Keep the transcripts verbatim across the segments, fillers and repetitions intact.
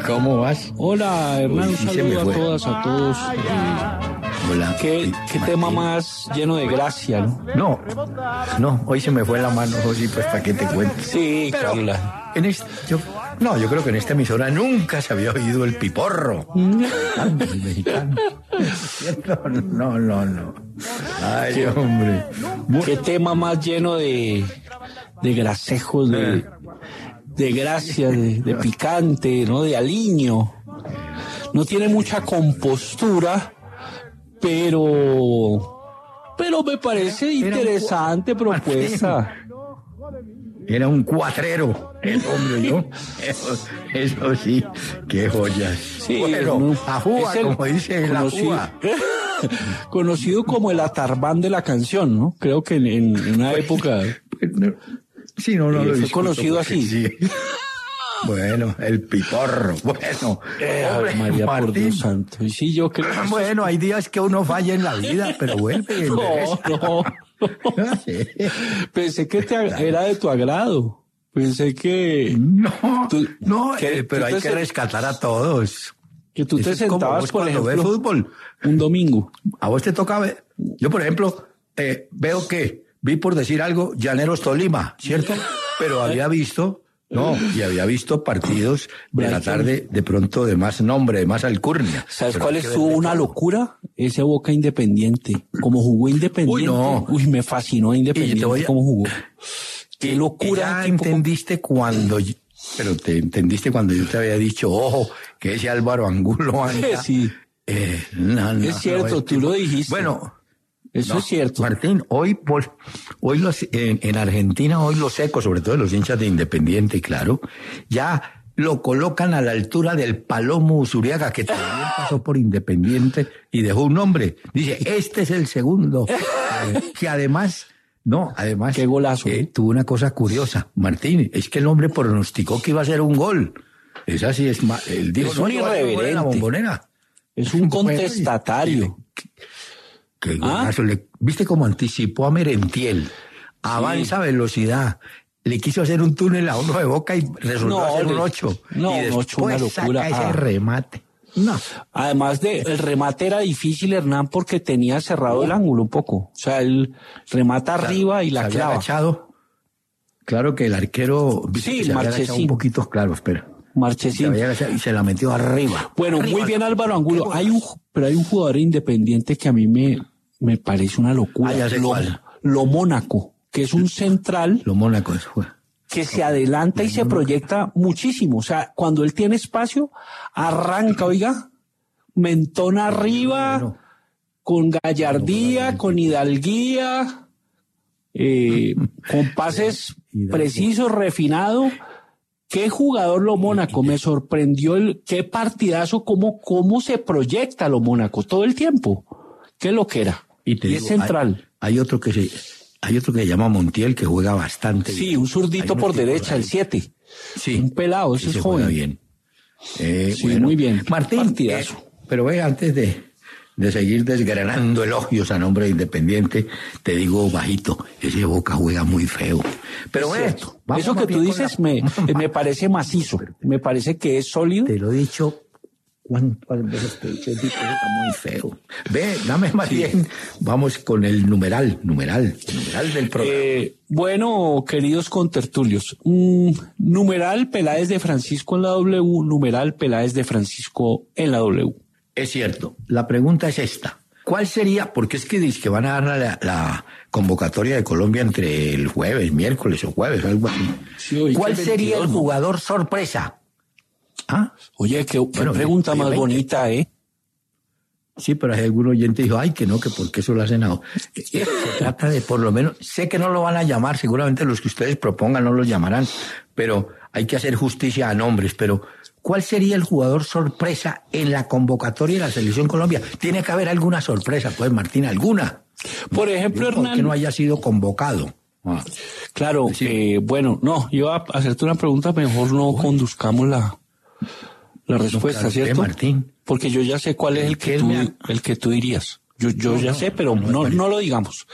¿Cómo vas? Hola, Hernán, un Uy, sí se me saludo a fue. todas, a todos. Eh, Hola. ¿Qué, Sí, qué Martín. tema más lleno de gracia, ¿no? No, no, hoy se me fue la mano, José, pues para qué te cuento. Sí, Pero Carla. en este, yo, no, yo creo que en esta emisora nunca se había oído el piporro. El mexicano. ¿Cierto? No, no, no. Ay, hombre. ¿Qué tema más lleno de, de grasejos, de, de gracia, de, de picante, ¿no? De aliño. No tiene mucha compostura, pero, pero me parece Era- era un interesante cu- propuesta. Era un cuatrero, el hombre yo. Eso, eso sí, qué joyas. Sí, bueno, no, ajúa, es el como dice la conocido, ajúa. conocido como el Atarbán de la canción, ¿no? Creo que en, en- en una época Pues no, sí, no, no Eh, lo fue discuto conocido porque así. sí. Bueno, el piporro. Bueno, Eh, Ave hombre, María, por Martín. Dios santo. Y sí, yo creo que Bueno, hay días que uno falla en la vida, pero vuelve y no, endereza. no. Sí. Pensé que te, ag- era de tu agrado. Pensé que, No, Tú- no, que eh, pero tú hay te que sen- rescatar a todos. que tú Eso te es como sentabas, vos por cuando ves ejemplo, fútbol. un domingo. A vos te toca ver. Yo, por ejemplo, eh, veo que vi por decir algo Llaneros Tolima, ¿cierto? Pero había visto, no, y había visto partidos de la Brighton. tarde de pronto de más nombre, de más alcurnia. ¿Sabes Pero cuál hay que estuvo ver de una todo. locura? Ese Boca Independiente. Como jugó Independiente. Uy, no. Uy, me fascinó Independiente. Y te voy a- cómo jugó. Qué Y locura. ya de equipo. entendiste cuando, yo- pero te entendiste cuando yo te había dicho, ojo, que ese Álvaro Angulo anda. Sí, Eh, no, no, es cierto, no, tú lo dijiste. Bueno, Eso no, es cierto. Martín, hoy, por- hoy los, en, en Argentina, hoy los ecos, sobre todo los hinchas de Independiente, claro, ya lo colocan a la altura del Palomo Usuriaga, que también pasó por Independiente y dejó un nombre. Dice, este es el segundo. Eh, que además, no, además, Qué golazo, eh, ¿eh? tuvo una cosa curiosa, Martín, es que el hombre pronosticó que iba a ser un gol. Esa sí es ma- él dijo, Es no, un yo voy a hacer un gol en la irreverente. Bombonera. Es un Bueno, y- contestatario. Qué ¿Ah? golazo. Le- ¿Viste cómo anticipó a Merentiel? Avanza velocidad. Le quiso hacer un túnel a uno de Boca y resultó No, hacer un le- ocho. no, y un ocho, una después locura. saca ese Ah. remate. No. Además de, el remate era difícil, Hernán, porque tenía cerrado el ángulo un poco. O sea, él remata arriba y Se la había clava. agachado. Claro que el arquero viste Sí, que se había agachado Marchesín. un poquito, claro, espera. Se Marchesín. había agachado y se la metió arriba. Bueno, Arriba. muy bien Álvaro Angulo. Qué Hay un, pero hay un jugador independiente que a mí me, me parece una locura. Ah, ya sé lo, cuál. lo Mónaco, que es un central Lo Mónaco eso fue. que se adelanta y se proyecta muchísimo. O sea, cuando él tiene espacio, arranca, oiga, mentón arriba, Bueno. con gallardía, con hidalguía, eh, con pases Hidalgo. precisos, refinado. Qué jugador lo Mónaco, me sorprendió el qué partidazo, cómo, cómo se proyecta lo Mónaco todo el tiempo. Qué lo que era. Y, te Y es digo, central. Hay, hay otro que se, hay otro que se llama Montiel que juega bastante Sí, bien. un Hay zurdito unos por tipos derecha, ahí. el siete. Sí. Un pelado, ese Sí, es se juega joven. bien. Eh, Sí, muy bien. Martín, Partidazo. eh, pero ve, antes de, de seguir desgranando elogios a nombre de Independiente, te digo bajito, ese Boca juega muy feo. Pero ve, Cierto. vamos Eso que más tú bien con dices la- me, me parece macizo, me parece que es sólido. Te lo he dicho cuántas veces te he dicho, ese tipo juega muy feo. Ve, dame más bien, vamos con el numeral, numeral, numeral del programa. Eh, bueno, queridos contertulios, mm, numeral Peláez de Francisco en la W, numeral Peláez de Francisco en la W. Es cierto. La pregunta es esta. ¿Cuál sería? Porque es que dice que van a dar la, la convocatoria de Colombia entre el jueves, miércoles o jueves, algo así. Sí, hoy ¿Cuál que es sería el veintidós, ¿no? jugador sorpresa? ¿Ah? Oye, qué, qué Bueno, pregunta oye, más veinte. bonita, ¿eh? Sí, pero hay algún oyente que dijo, ay, que no, que porque eso lo hacen a... Se trata de, por lo menos, sé que no lo van a llamar, seguramente los que ustedes propongan no lo llamarán, pero hay que hacer justicia a nombres, pero ¿cuál sería el jugador sorpresa en la convocatoria de la Selección Colombia? Tiene que haber alguna sorpresa, pues, Martín, alguna. Por ejemplo, ¿Por qué Hernán, no haya sido convocado? Ah, claro, Sí. eh, bueno, no, iba a hacerte una pregunta, mejor no conduzcamos la, la respuesta, claro, ¿cierto? ¿qué, Martín? Porque yo ya sé cuál es el que ¿Qué tú, me ha- el que tú dirías. Yo, yo No, ya no, sé, pero no, no, no, no lo digamos.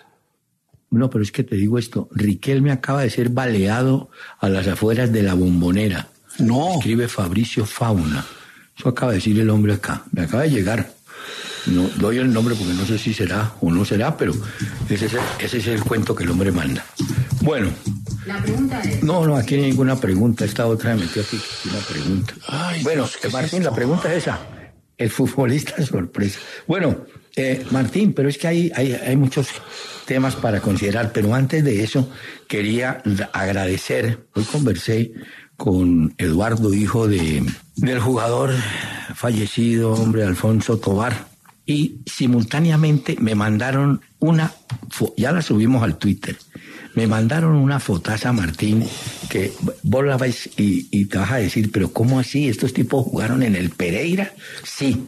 No, pero es que te digo esto, Riquelme acaba de ser baleado a las afueras de la Bombonera. No. Escribe Fabricio Fauna. Eso acaba de decir el hombre acá. Me acaba de llegar. No doy el nombre porque no sé si será o no será, pero ese es el, ese es el cuento que el hombre manda. Bueno. La pregunta es... No, no, aquí no hay ninguna pregunta. Esta otra me metió aquí una pregunta. Ay, bueno, Dios, ¿qué es Martín, esto? la pregunta es esa. El futbolista sorpresa. Bueno, eh, Martín, pero es que hay, hay, hay muchos temas para considerar, pero antes de eso quería agradecer. Hoy conversé con Eduardo, hijo de, del jugador fallecido, hombre, Alfonso Tovar, y simultáneamente me mandaron una, ya la subimos al Twitter, me mandaron una fotaza, Martín, que vos la vais y, y te vas a decir, pero ¿cómo así? ¿Estos tipos jugaron en el Pereira? Sí.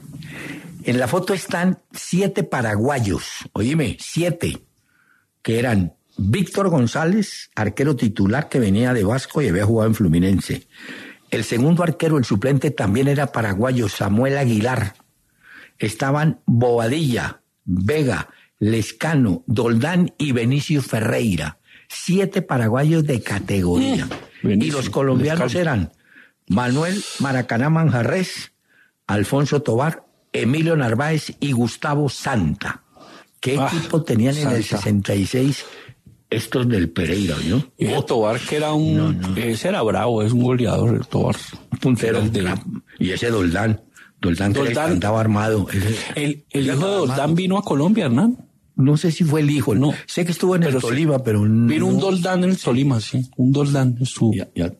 En la foto están siete paraguayos, oíme, siete, que eran Víctor González, arquero titular que venía de Vasco y había jugado en Fluminense. El segundo arquero, el suplente, también era paraguayo, Samuel Aguilar. Estaban Bobadilla, Vega, Lescano, Doldán y Benicio Ferreira. Siete paraguayos de categoría. Mm, y los colombianos Lescano. Eran Manuel Maracaná Manjarrés, Alfonso Tovar, Emilio Narváez y Gustavo Santa. ¿Qué ah, equipo tenían Santa. En el sesenta y seis estos del Pereira, ¿no? Y el Tovar, que era un... No, no. Ese era bravo, es un goleador, el Tovar. Puntero. De, y ese Doldán. Doldán, Doldán que andaba armado. Ese, el el hijo de Doldán armado. Vino a Colombia, Hernán. No sé si fue el hijo, no. Sé que estuvo en el Tolima, sí, pero no. Vino un Doldán en el Tolima, sí. Un Doldán estuvo. Ya, ya,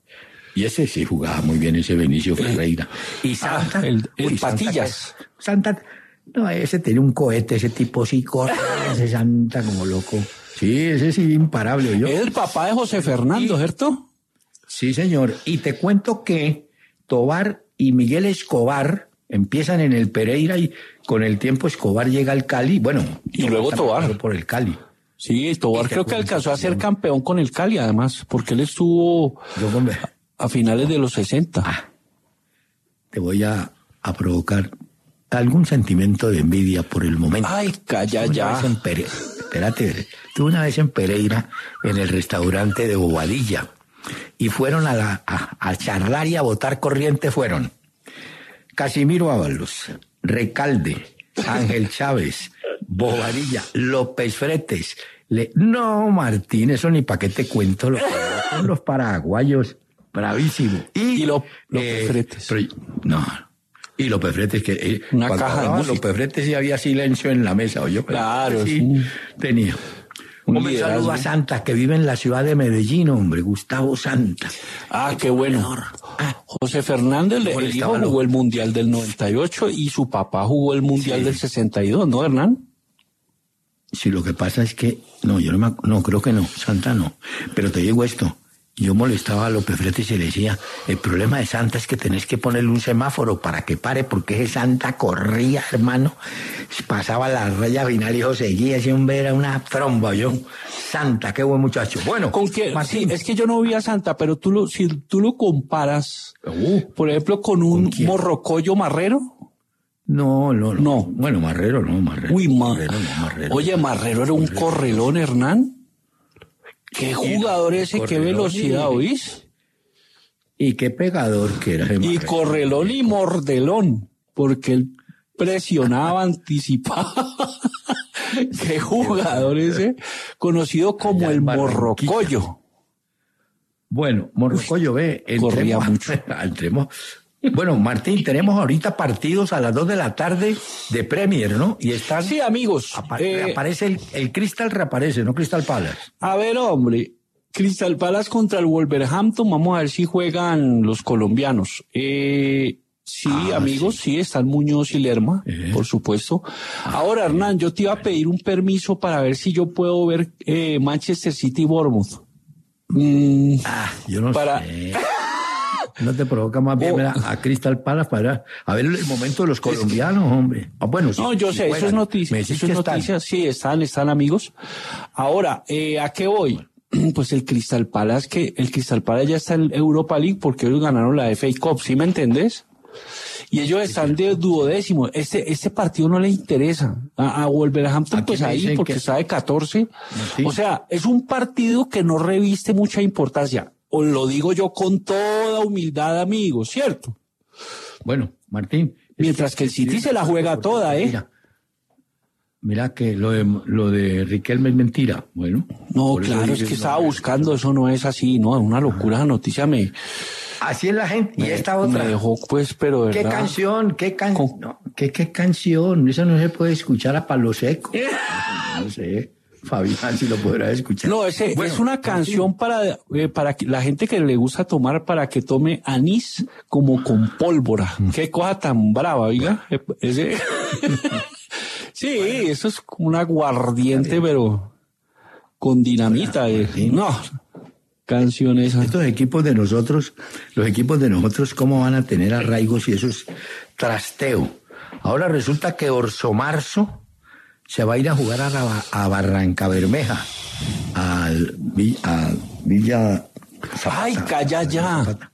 y ese sí jugaba muy bien, ese Benicio Ferreira. Eh, y Santa. Ah, el el uy, Patillas. Santa, Santa. No, ese tenía un cohete, ese tipo sí corre, ese Santa como loco. Sí, ese sí imparable. Yo. Es el papá de José Fernando, y, ¿cierto? Sí, señor. Y te cuento que Tovar y Miguel Escobar empiezan en el Pereira y con el tiempo Escobar llega al Cali. Bueno, y luego Tovar. Por el Cali. Sí, Tovar creo que alcanzó a ser campeón con el Cali, además, porque él estuvo a, a finales de los sesenta. Ah, te voy a, a provocar algún sentimiento de envidia por el momento. Ay, calla ya. En Pere... Espérate, estuve una vez en Pereira, en el restaurante de Bobadilla, y fueron a, la, a, a charlar y a botar corriente fueron Casimiro Ábalos, Recalde, Ángel Chávez, Bobadilla, López Fretes. Le... No, Martín, eso ni pa' qué te cuento, lo que son los paraguayos, bravísimo. Y, y lo, López eh, Fretes. Pero, no, y López Fretes, que eh, una caja de música. López Fretes sí había silencio en la mesa, ¿oyó? Claro, sí. sí. Tenía. Un hombre, saludo a Santa, que vive en la ciudad de Medellín, hombre, Gustavo Santa. Ah, qué bueno. Ah, José Fernández, el hijo, jugó el Mundial del noventa y ocho y su papá jugó el Mundial sí. del sesenta y dos, ¿no, Hernán? Sí, lo que pasa es que, no, yo no me, no, creo que no, Santa no. Pero te digo esto, yo molestaba a López Fretes y le decía, el problema de Santa es que tenés que ponerle un semáforo para que pare, porque ese Santa corría, hermano, pasaba la raya final y yo seguía, ese hombre era una tromba, yo, Santa, qué buen muchacho. Bueno, ¿con qué? Sí, es que yo no vi a Santa, pero tú lo, si tú lo comparas, uh, por ejemplo, con un ¿con Morrocoyo Marrero. No, no, no, no. Bueno, Marrero no, Marrero. Uy, ma... Marrero, no, Marrero. Oye, Marrero era un Marrero. Correlón, Hernán. Qué jugador ese, qué velocidad, ¿oís? Y qué pegador que era. Y correlón y mordelón, porque él presionaba, anticipaba. Qué jugador ese, conocido como el Morrocoyo. Bueno, Morrocoyo, ve, corría mucho. Entremos. Bueno, Martín, tenemos ahorita partidos a las dos de la tarde de Premier, ¿no? Y están... Sí, amigos. Apa eh, aparece el, el Crystal, reaparece, ¿no? Crystal Palace. A ver, hombre, Crystal Palace contra el Wolverhampton, vamos a ver si juegan los colombianos. Eh, sí, ah, amigos, sí. sí, están Muñoz y Lerma, eh. por supuesto. Ah, Ahora, Hernán, yo te iba a pedir un permiso para ver si yo puedo ver eh, Manchester City y Bournemouth. Mm, ah, yo no para... sé. ¿No te provoca más bien oh. a, a Crystal Palace para a ver el momento de los colombianos, hombre? Ah, bueno, sí, no, yo si sé, juegan, eso es noticia. Eso es noticia, sí, están, están amigos. Ahora, eh, ¿a qué voy? Pues el Crystal Palace, que el Crystal Palace ya está en Europa League porque ellos ganaron la F A Cup, ¿sí me entendés? Y ellos están de duodécimo. Este, este partido no le interesa. A, a Wolverhampton, pues ahí, porque que... está de catorce. Sí. O sea, es un partido que no reviste mucha importancia. os lo digo yo con toda humildad, amigos, ¿cierto? Bueno, Martín. Mientras que el City se la juega toda, ¿eh? Mira, mira que lo de, lo de Riquelme es mentira. Bueno. No, claro, es que estaba buscando, eso no es así, no, es una locura, la noticia me... Así es la gente. Y me, esta otra. Me dejó, pues, pero de ¿Qué verdad... canción? ¿Qué canción? Con... No, ¿qué, ¿Qué canción? Eso no se puede escuchar a palo seco. No sé. Fabián, si lo podrá escuchar. No, ese, bueno, es una canción para, eh, para que, la gente que le gusta tomar, para que tome anís como con pólvora. Qué cosa tan brava, oiga. Ese... sí, bueno, eso es como un aguardiente, pero con dinamita. Eh. No, canciones. Estos equipos de nosotros, los equipos de nosotros, ¿cómo van a tener arraigos y eso es trasteo? Ahora resulta que Orso Marzo se va a ir a jugar a, la, a Barranca Bermeja, a, a Villa Zapata. Ay, calla ya.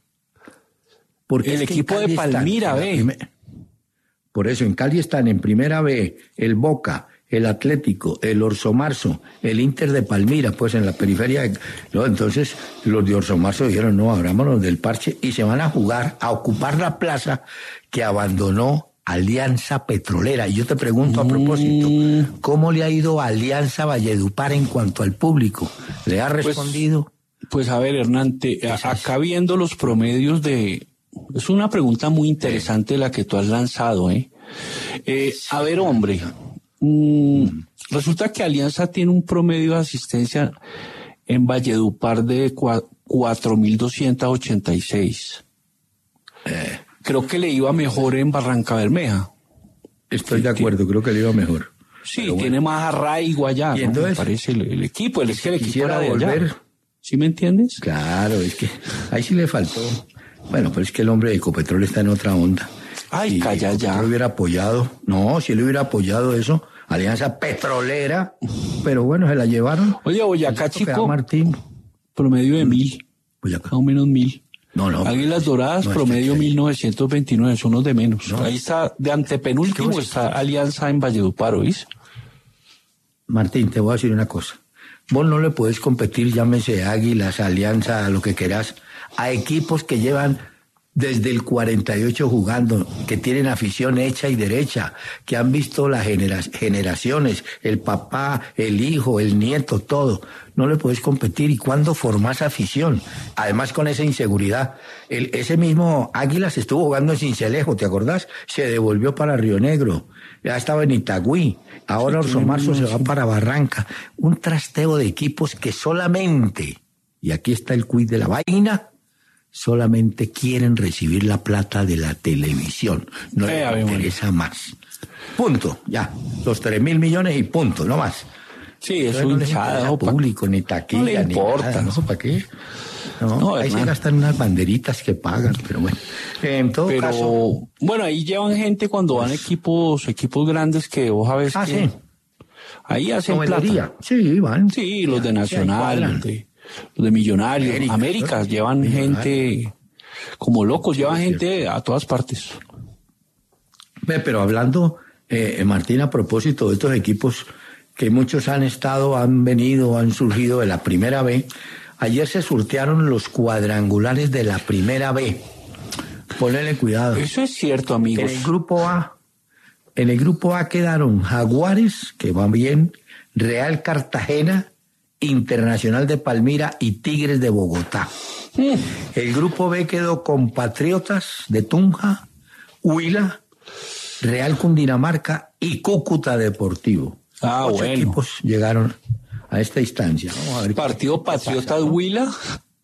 Porque el equipo de Palmira, ve. Por eso, en Cali están en Primera B el Boca, el Atlético, el Orso Marzo, el Inter de Palmira, pues en la periferia. De, ¿no? Entonces, los de Orso Marzo dijeron, no, abrámonos del parche y se van a jugar, a ocupar la plaza que abandonó Alianza Petrolera. Y yo te pregunto a propósito, ¿cómo le ha ido a Alianza Valledupar en cuanto al público? ¿Le ha respondido? Pues, pues a ver, Hernán, te, a, acá viendo los promedios de... Es una pregunta muy interesante la que tú has lanzado, ¿eh? eh a ver, hombre, mmm, resulta que Alianza tiene un promedio de asistencia en Valledupar de cuatro mil doscientos ochenta y seis. Eh... Creo que le iba mejor en Barranca Bermeja. Estoy sí, de acuerdo, creo que le iba mejor. Sí, bueno, tiene más arraigo allá, ¿no? Entonces, me parece el, el equipo, el, es que el equipo era de volver. Allá. ¿Sí me entiendes? Claro, es que ahí sí le faltó. Bueno, pero es que el hombre de Ecopetrol está en otra onda. Ay, si calla ya. Si lo hubiera apoyado, no, si él hubiera apoyado eso, Alianza Petrolera, pero bueno, se la llevaron. Oye, Boyacá, chico, Martín. Promedio de mil, Boyacá. Más o menos mil. No, no. Águilas Doradas, no, promedio mil novecientos veintinueve, son los de menos. No. Ahí está, de antepenúltimo está Alianza en Valledupar, ¿oís? Martín, te voy a decir una cosa. Vos no le podés competir, llámese Águilas, Alianza, lo que querás, a equipos que llevan desde el cuarenta y ocho jugando, que tienen afición hecha y derecha, que han visto las genera- generaciones, el papá, el hijo, el nieto, todo. No le podés competir. ¿Y cuándo formás afición? Además con esa inseguridad. El, ese mismo Águilas estuvo jugando en Sincelejo, ¿te acordás? Se devolvió para Río Negro. Ya estaba en Itagüí. Ahora Orso Marzo se va para Barranca. Un trasteo de equipos que solamente, y aquí está el quid de la vaina, solamente quieren recibir la plata de la televisión. No eh, les interesa más. Punto. Ya. Los tres mil millones y punto, no más. Sí, es un hinchada. Público, ni taquilla, no le importa. Ni nada, ¿no? ¿Para qué? No, no, ahí se gastan unas banderitas que pagan, pero bueno. En todo pero, caso. Bueno, ahí llevan gente cuando van equipos, equipos grandes que vos sabés ah, que. Sí. Ahí hacen plata. Sí, van. Sí, los de Nacional, los de, los de Millonarios, América, Américas, ¿no? Llevan Millonario. Gente como locos, llevan sí, gente cierto. A todas partes. Pero hablando, eh, Martín, a propósito de estos equipos que muchos han estado, han venido, han surgido de la Primera B, ayer se sortearon los cuadrangulares de la Primera B. Ponle cuidado. Eso es cierto, amigos. En el grupo A, en el grupo A quedaron Jaguares, que van bien, Real Cartagena, Internacional de Palmira y Tigres de Bogotá. Mm. El grupo B quedó Compatriotas de Tunja, Huila, Real Cundinamarca y Cúcuta Deportivo. Ah, Ocho bueno. equipos llegaron a esta instancia. Vamos a ver Partido Patriotas Huila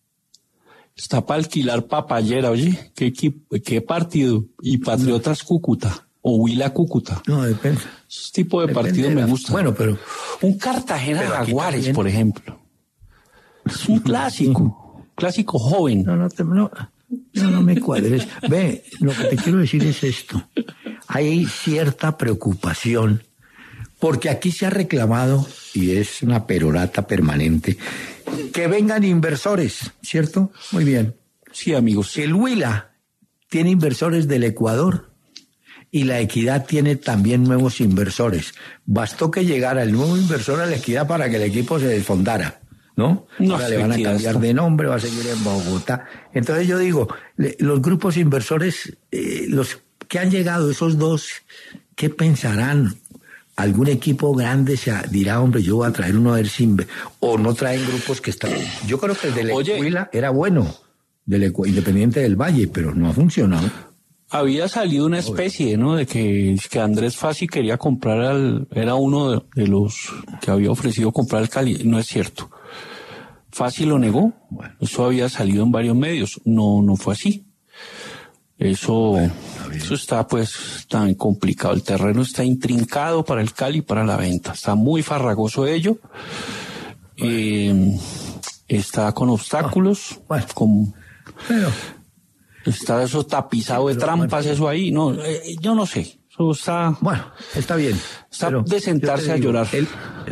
está para alquilar papayera, oye, ¿qué, equipo, qué partido? Y Patriotas Cúcuta o Huila Cúcuta. No, depende. Ese tipo de partido me gusta. Bueno, pero un Cartagena Jaguares, por ejemplo. Es un clásico, sí. Clásico joven. No, no, te, no, no, no me cuadres. Ve, lo que te quiero decir es esto. Hay cierta preocupación porque aquí se ha reclamado, y es una perorata permanente, que vengan inversores, ¿cierto? Muy bien. Sí, amigos. El Huila tiene inversores del Ecuador y la Equidad tiene también nuevos inversores. Bastó que llegara el nuevo inversor a la Equidad para que el equipo se desfondara. ¿no? No, Ahora le van a cambiar esto. de nombre, va a seguir en Bogotá. Entonces yo digo, le, los grupos inversores, eh, los que han llegado, esos dos, ¿qué pensarán? Algún equipo grande se dirá, hombre, yo voy a traer uno a ver si... O no traen grupos que están... Yo creo que el del Ecuila era bueno, del Ecu... Independiente del Valle, pero no ha funcionado. Había salido una especie, ¿no? De que, que Andrés Fassi quería comprar al... Era uno de, de los que había ofrecido comprar al Cali. No es cierto. Fassi lo negó. Bueno. Eso había salido en varios medios. No, no fue así. Eso, bueno, eso está pues tan complicado. El terreno está intrincado para el Cali y para la venta. Está muy farragoso ello. Bueno. Eh, está con obstáculos. Bueno. Con, pero, está eso tapizado sí, de trampas, bueno, eso ahí. No, eh, yo no sé. Eso está. Bueno, está bien. Está de sentarse digo, a llorar. El,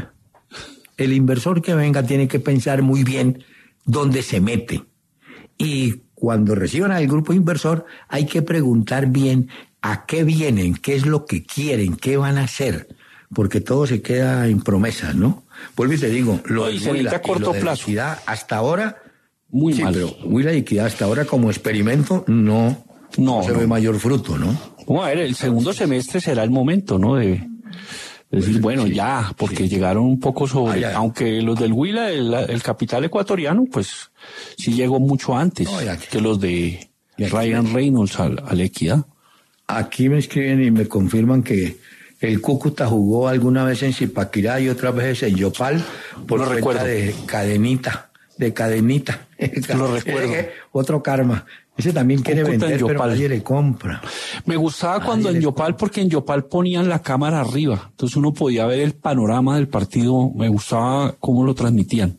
el inversor que venga tiene que pensar muy bien dónde se mete. Y cuando reciban al grupo inversor, hay que preguntar bien a qué vienen, qué es lo que quieren, qué van a hacer, porque todo se queda en promesas, ¿no? Vuelvo y te digo, lo de Huila y lo de la Equidad hasta ahora, muy sí, mal. Pero Huila y Equidad hasta ahora como experimento no, no, no se no. ve mayor fruto, ¿no? Vamos a ver, el segundo semestre será el momento, ¿no? De decir, bueno, sí, ya, porque sí. llegaron un poco sobre, ah, aunque los del Huila, el, el capital ecuatoriano, pues sí llegó mucho antes no, que los de Ryan Reynolds al, a la Equidad. Aquí me escriben y me confirman que el Cúcuta jugó alguna vez en Zipaquirá y otras veces en Yopal por no cuenta recuerdo. de cadenita, de cadenita. Lo recuerdo. Otro karma. Ese también quiere Cúcuta vender, pero nadie le compra. Me gustaba nadie cuando en Yopal, compra. Porque en Yopal ponían la cámara arriba, entonces uno podía ver el panorama del partido. Me gustaba cómo lo transmitían.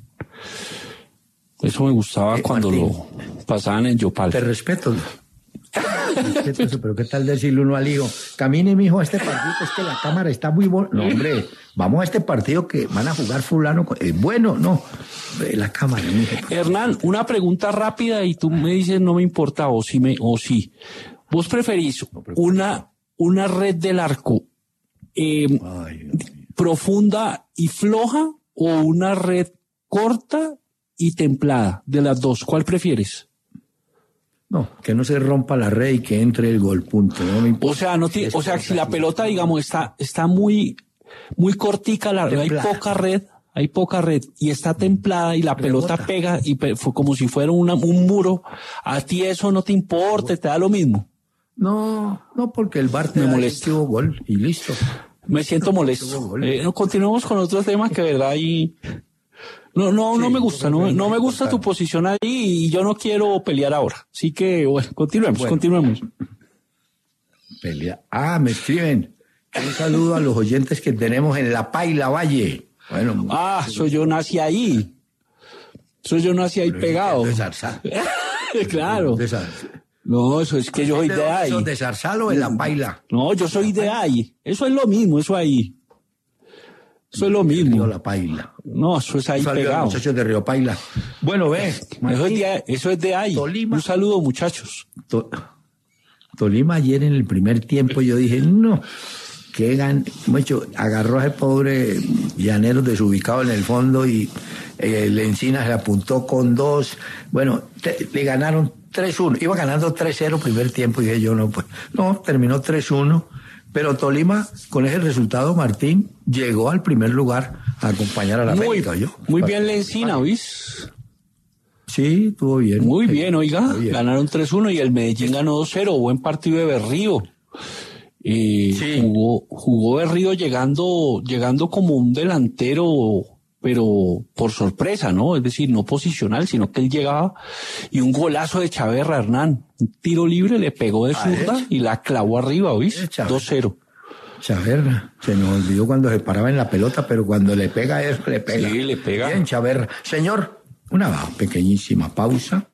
Eso me gustaba eh, cuando Martín, lo pasaban en Yopal. Te respeto. Te respeto, pero ¿qué tal decirle uno al hijo? Camine, mijo, a este partido, es que la cámara está muy buena. No, hombre, vamos a este partido que van a jugar fulano. Eh, bueno, no. La cámara, mijo. Hernán, una pregunta rápida y tú me dices no me importa o sí. Me, o sí. ¿Vos preferís no, una, una red del arco eh, Ay, profunda y floja o una red corta y templada? De las dos, ¿cuál prefieres? No, que no se rompa la red y que entre el gol, punto. No me importa. O sea, no tiene, o sea, si la pelota, digamos, está, está muy, muy cortica la red, hay poca red, hay poca red y está templada y la Rebota. pelota pega y pe, fue como si fuera una, un muro. ¿A ti eso no te importa? ¿Te da lo mismo? No, no, porque el V A R te me molesta. Hubo gol y listo. Me siento molesto. Eh, continuemos con otros temas que, verdad, y no, no, sí, no me gusta, no, no me gusta tu posición ahí y yo no quiero pelear ahora. Así que, bueno, continuemos, bueno, continuemos. Pelea. Ah, me escriben. Un saludo a los oyentes que tenemos en La Paila Valle. Bueno. Ah, eso yo nací ahí. Eso yo nací ahí pegado. Claro. No, eso es que yo soy de ahí. ¿De Zarzal o de La Paila? No, yo soy de ahí. Eso es lo mismo, eso ahí. Eso es lo mismo. La Paila. No, eso es ahí pegado. Muchachos de Río Paila. Bueno, ve. Eso es de, eso es de ahí. Tolima. Un saludo, muchachos. To, Tolima ayer en el primer tiempo yo dije, no, que gan... Mucho, agarró a ese pobre llanero desubicado en el fondo y eh, el Encina se apuntó con dos. Bueno, te, le ganaron tres uno. Iba ganando tres cero primer tiempo y dije yo, no, pues, no, terminó tres uno. Pero Tolima, con ese resultado, Martín, llegó al primer lugar a acompañar a la muy, América. ¿Yo? Muy bien Lencina, ¿oís? Sí, estuvo bien. Muy bien, oiga. Bien. Ganaron tres uno y el Medellín ganó dos cero. Buen partido de Berrío. Eh, sí. jugó, jugó Berrío llegando, llegando como un delantero, pero por sorpresa, ¿no? Es decir, no posicional, sino que él llegaba y un golazo de Chaverra, Hernán. Un tiro libre, le pegó de zurda y la clavó arriba, ¿oís? dos cero. Chaverra, se nos olvidó cuando se paraba en la pelota, pero cuando le pega eso, le pega. Sí, le pega. Bien, Chaverra. Señor, una pequeñísima pausa.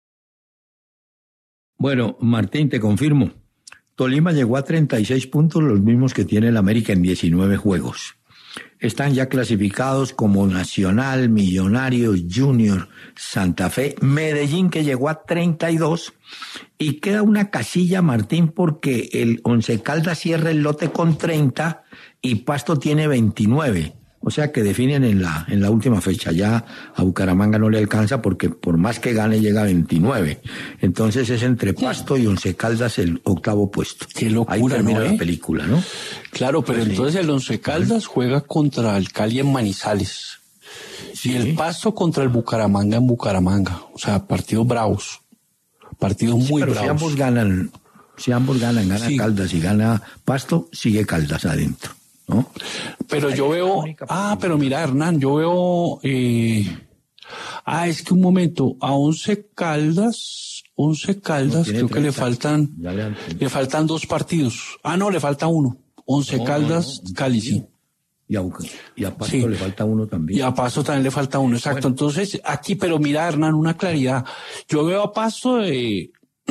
Bueno, Martín, te confirmo. Tolima llegó a treinta y seis puntos, los mismos que tiene el América en diecinueve juegos. Están ya clasificados como Nacional, Millonarios, Junior, Santa Fe, Medellín, que llegó a treinta y dos, y queda una casilla, Martín, porque el Once Caldas cierra el lote con treinta y Pasto tiene veintinueve. O sea que definen en la en la última fecha. Ya a Bucaramanga no le alcanza porque por más que gane llega a veintinueve. Entonces es entre Pasto y Once Caldas el octavo puesto. Qué locura, ahí termina ¿no, eh? la película, ¿no? Claro, pero Pues entonces sí. el Once Caldas juega contra el Cali en Manizales. Sí. Y el Pasto contra el Bucaramanga en Bucaramanga. O sea, partidos bravos. Partidos Sí, muy pero bravos. si ambos ganan, si ambos ganan, gana Sí. Caldas y gana Pasto, sigue Caldas adentro, ¿no? Pero yo veo, ah, pero mira, Hernán, yo veo, eh, ah, es que un momento, a Once Caldas, Once Caldas, No, tiene creo que le treinta. faltan, Ya le han- le faltan dos partidos. Ah, no, le falta uno. Once No, Caldas, no, no. Cali, sí. Y a, Buca- y a Pasto Sí. le falta uno también. Y a Pasto también le falta uno, exacto. Bueno. Entonces, aquí, pero mira, Hernán, una claridad. Yo veo a Pasto, eh,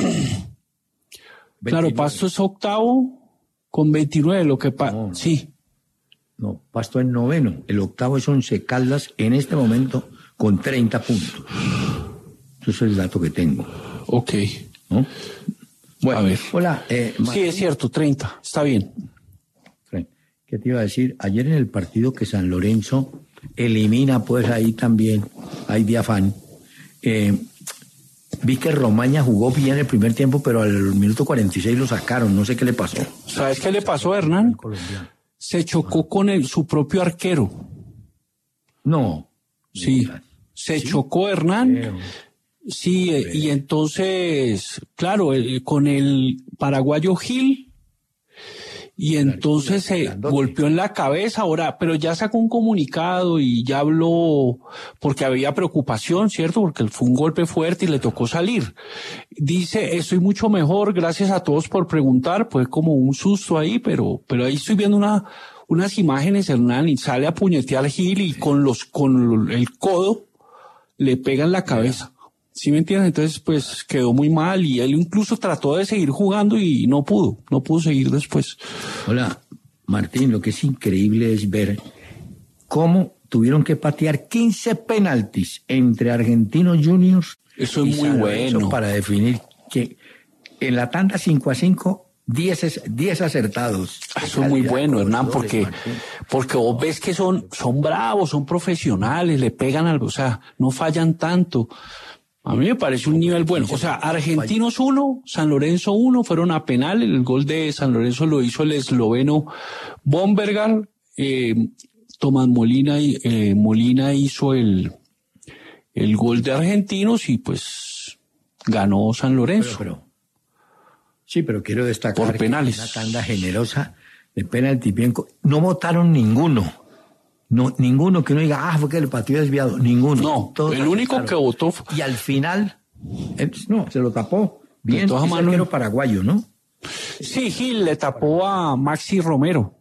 claro, veintinueve. Pasto es octavo con veintinueve, lo que pasa, No, no. sí. No, Pasto es noveno. El octavo es Once Caldas en este momento con treinta puntos. Ese es el dato que tengo, Ok. ¿no? Bueno, A ver. hola. Eh, Sí, Martín, es cierto, treinta, está bien. ¿qué te iba a decir? Ayer en el partido que San Lorenzo elimina, pues ahí también, hay de afán. Eh, vi que Romaña jugó bien el primer tiempo, pero al minuto cuarenta y seis lo sacaron. No sé qué le pasó. ¿Sabes qué le pasó a Hernán? Colombiano. Se chocó con el, su propio arquero. No. Sí. Se ¿Sí? chocó Hernán. Creo. Sí, eh, y entonces, claro, el- con el paraguayo Gil, y entonces se grandote. golpeó en la cabeza ahora, pero ya sacó un comunicado y ya habló, porque había preocupación, ¿cierto? Porque fue un golpe fuerte y le tocó salir. Dice, estoy mucho mejor, gracias a todos por preguntar, pues como un susto ahí, pero, pero ahí estoy viendo una, unas imágenes, Hernán, y sale a puñetear Gil y con los, con el codo le pega en la cabeza. ¿Sí me entiendes? Entonces, pues quedó muy mal y él incluso trató de seguir jugando y no pudo, no pudo seguir después. Hola, Martín, lo que es increíble es ver cómo tuvieron que patear quince penaltis entre Argentinos Juniors Eso es y muy San Lorenzo bueno. para definir que en la tanda cinco a cinco, diez, es- diez acertados. Eso es muy Calidad, bueno, Hernán, colores, porque, Martín. porque vos ves que son, son bravos, son profesionales, le pegan algo, o sea, no fallan tanto. A mí me parece un nivel bueno. O sea, Argentinos uno, San Lorenzo uno, fueron a penal. El gol de San Lorenzo lo hizo el esloveno Bombergar. Eh, Tomás Molina, y- eh, Molina hizo el, el gol de Argentinos y pues ganó San Lorenzo. Pero, pero- sí, pero quiero destacar Por que penales. una tanda generosa de penalti bien co- no votaron ninguno. No, ninguno que uno diga, ah, fue que el partido desviado. Ninguno. No, Todos el único acertaron. que votó fue- Y al final, eh, no, se lo tapó. De Bien, todas es maneras- arquero paraguayo, ¿no? Sí, Gil le tapó a Maxi Romero.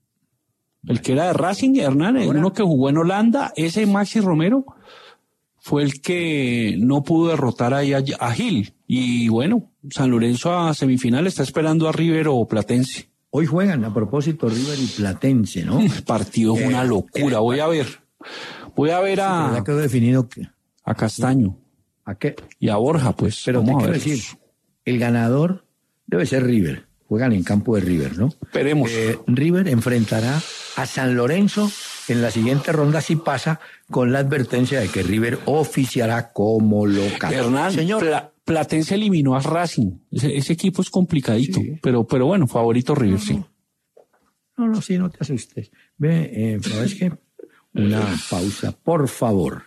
El que era de Racing, Hernán, el Ahora- uno que jugó en Holanda, ese Maxi Romero fue el que no pudo derrotar ahí a, a Gil. Y bueno, San Lorenzo a semifinal está esperando a River o Platense. Hoy juegan, a propósito, River y Platense, ¿no? El partido es una Eh, locura. Voy a ver. Voy a ver Pero a, ya quedó definido que, a Castaño a qué. y a Borja, pues. Pero te vamos a quiero ver. decir, el ganador debe ser River. Juegan en campo de River, ¿no? Esperemos. Eh, River enfrentará a San Lorenzo en la siguiente ronda si pasa, con la advertencia de que River oficiará como local. Hernán, Señor, Pla- Platense eliminó a Racing. Ese, ese equipo es complicadito, Sí. pero, pero bueno, favorito River, sí. no, no, sí, no te asustes. Ve, eh, ¿sabes qué? Una pausa, por favor.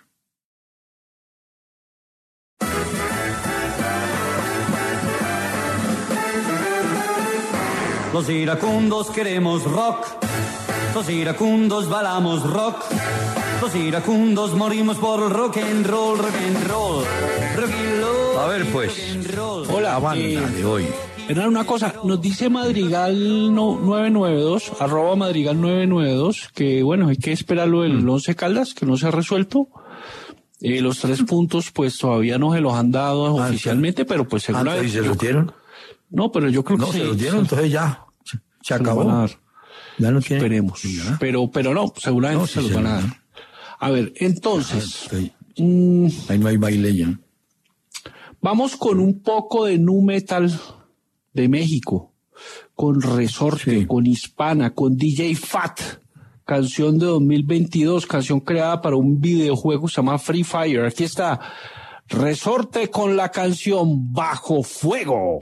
Los iracundos queremos rock, los iracundos balamos rock, los iracundos morimos por el rock and roll, rock and roll, rock and roll. A ver, pues. rock and roll. Hola, La banda eh, de hoy. Hernán, una cosa, nos dice Madrigal no, nueve nueve dos, arroba Madrigal nueve nueve dos, que bueno, hay que esperar lo del Once Caldas, que no se ha resuelto. Eh, los tres puntos, pues todavía no se los han dado Ah, oficialmente, pero pues Ah, seguramente. ¿y se yo los creo- dieron? No, pero yo creo No, que se sí, los dieron, entonces ya. Se, se se los acabó. van a dar. Ya no tiene. Esperemos. Sí, ya. Pero, pero no, seguramente No, se sí los se van a los dar. dan. A ver, entonces, Ahí, mm, ahí no hay baile ya. vamos con un poco de nu metal de México, con Resorte, Sí. con Hispana, con D J Fat, canción de dos mil veintidós, canción creada para un videojuego, se llama Free Fire. Aquí está Resorte con la canción Bajo Fuego.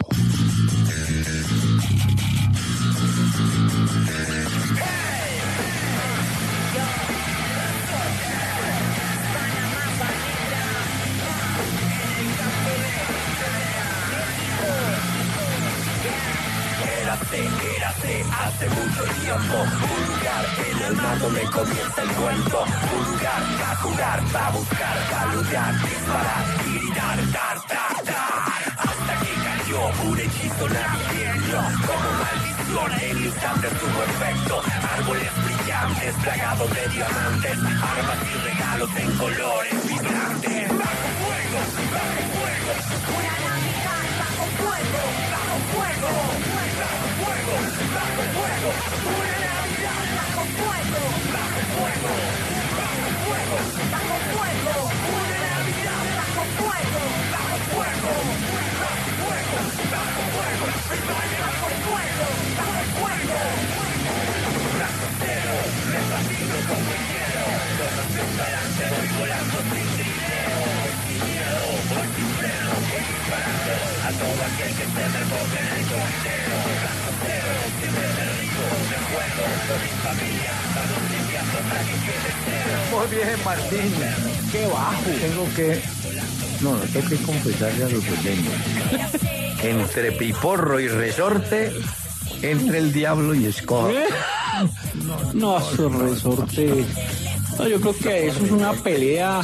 Érase hace mucho tiempo un lugar en el mar donde comienza el cuento, un lugar a jugar, a buscar, a luchar, disparar, y gritar, dar, dar, dar, hasta que cayó un hechizo navideño, como maldición el instante estuvo perfecto, árboles brillantes, plagados de diamantes, armas y regalos en colores vibrantes, bajo fuego, bajo fuego, una Navidad bajo fuego, bajo fuego. Bajo fuego, una Navidad bajo fuego, bajo fuego, bajo fuego, bajo fuego, una Navidad bajo fuego, bajo fuego, bajo fuego, bajo fuego, el valle bajo fuego, bajo fuego. Brazo cero, me fascino como quiero, los hacia adelante voy volando sin trineo, sin miedo, voy sin freno, voy disparando a todo aquel que se me ponga en el conteo. Brazo cero, siempre me río, me juego, con mi familia, vamos limpiando para que quede cero. Muy bien, Martín. ¡Qué bajo! Tengo que... No, no, tengo que confesarle a los oyentes. Entre Piporro y Resorte, entre el diablo y Escobar. ¿Eh? No, eso Resorte... No, yo creo que eso es una pelea...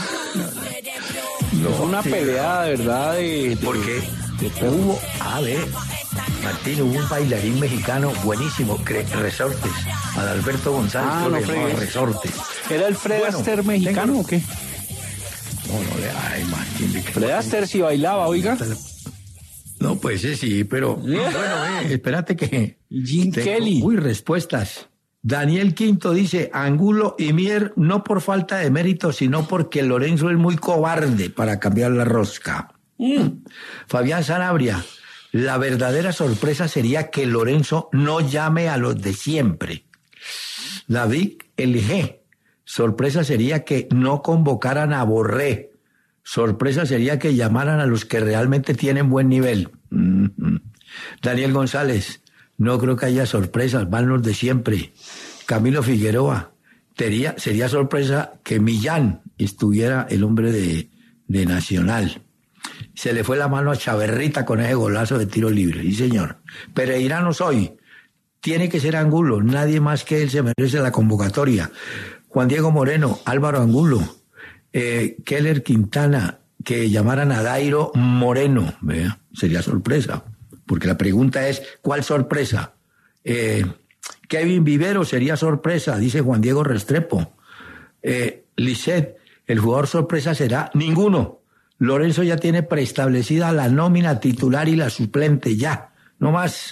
No, es una sí, pelea de verdad de... de porque de, de hubo... A ver... Martín, hubo un bailarín mexicano buenísimo, Resortes, Adalberto González, ah, no, llamaba Resortes. ¿Era el Fred bueno, Astaire mexicano tengo... o qué? No, no, ay, Martín. De Fred Astaire sí bailaba, oiga. No, pues sí, pero... Yeah. Bueno, eh, espérate que... Jim tengo... Kelly. Uy, respuestas. Daniel Quinto dice, Angulo y Mier no por falta de mérito, sino porque Lorenzo es muy cobarde para cambiar la rosca. Mm. Fabián Sanabria, la verdadera sorpresa sería que Lorenzo no llame a los de siempre. David L G, sorpresa sería que no convocaran a Borré. Sorpresa sería que llamaran a los que realmente tienen buen nivel. Mm-hmm. Daniel González, no creo que haya sorpresas, van los de siempre. Camilo Figueroa, sería, sería sorpresa que Millán estuviera el hombre de, de Nacional. Se le fue la mano a Chaverrita con ese golazo de tiro libre. Sí, señor. Pereira no soy. Tiene que ser Angulo. Nadie más que él se merece la convocatoria. Juan Diego Moreno, Álvaro Angulo, eh, Keller Quintana, que llamaran a Dairo Moreno. ¿Vea? Sería sorpresa. Porque la pregunta es, ¿cuál sorpresa? Eh, Kevin Vivero sería sorpresa, dice Juan Diego Restrepo. Eh, Lisset, el jugador sorpresa será ninguno. Lorenzo ya tiene preestablecida la nómina titular y la suplente, ya, no más.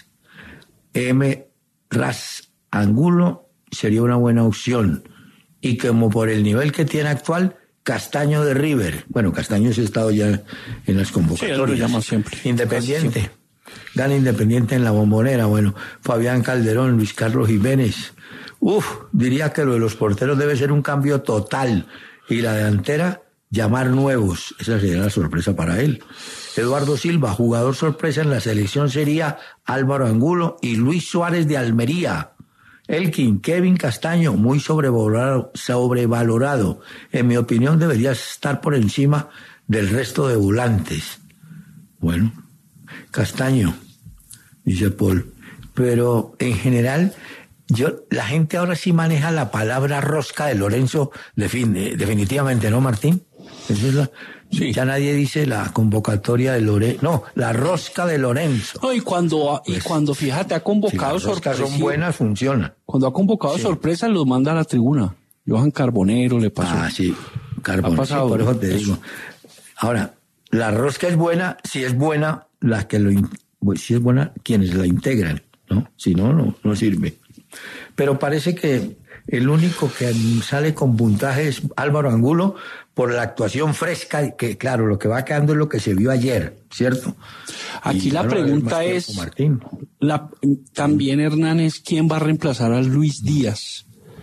M. Ras Angulo sería una buena opción. Y como por el nivel que tiene actual, Castaño de River. Bueno, Castaño se ha estado ya en las convocatorias. Sí, lo llamo siempre. Independiente. Siempre. Gana Independiente en la Bombonera. Bueno, Fabián Calderón, Luis Carlos Jiménez. Uf, diría que lo de los porteros debe ser un cambio total. Y la delantera, llamar nuevos. Esa sería la sorpresa para él. Eduardo Silva, jugador sorpresa en la selección sería Álvaro Angulo y Luis Suárez de Almería. Elkin, Kevin Castaño, muy sobrevalorado, sobrevalorado. En mi opinión debería estar por encima del resto de volantes. Bueno, Castaño, dice Paul. Pero en general, yo, la gente ahora sí maneja la palabra rosca de Lorenzo, definitivamente, ¿no, Martín? Esa es la, sí. Ya nadie dice la convocatoria de Lorenzo, no, la rosca de Lorenzo. No, y cuando, pues, y cuando fíjate, ha convocado si las roscas son buenas, funcionan. Cuando ha convocado sí. sorpresas, los manda a la tribuna. Johan Carbonero le pasó. Ah, sí, Carbonero, sí, por eso te digo. Ahora, la rosca es buena, si es buena, la que lo, si es buena, quienes la integran, ¿no? Si no, no, no sirve. Pero parece que el único que sale con puntaje es Álvaro Angulo por la actuación fresca, que claro, lo que va quedando es lo que se vio ayer, ¿cierto? Aquí y la pregunta es, Martín. La, también Hernán, es quién va a reemplazar a Luis Díaz.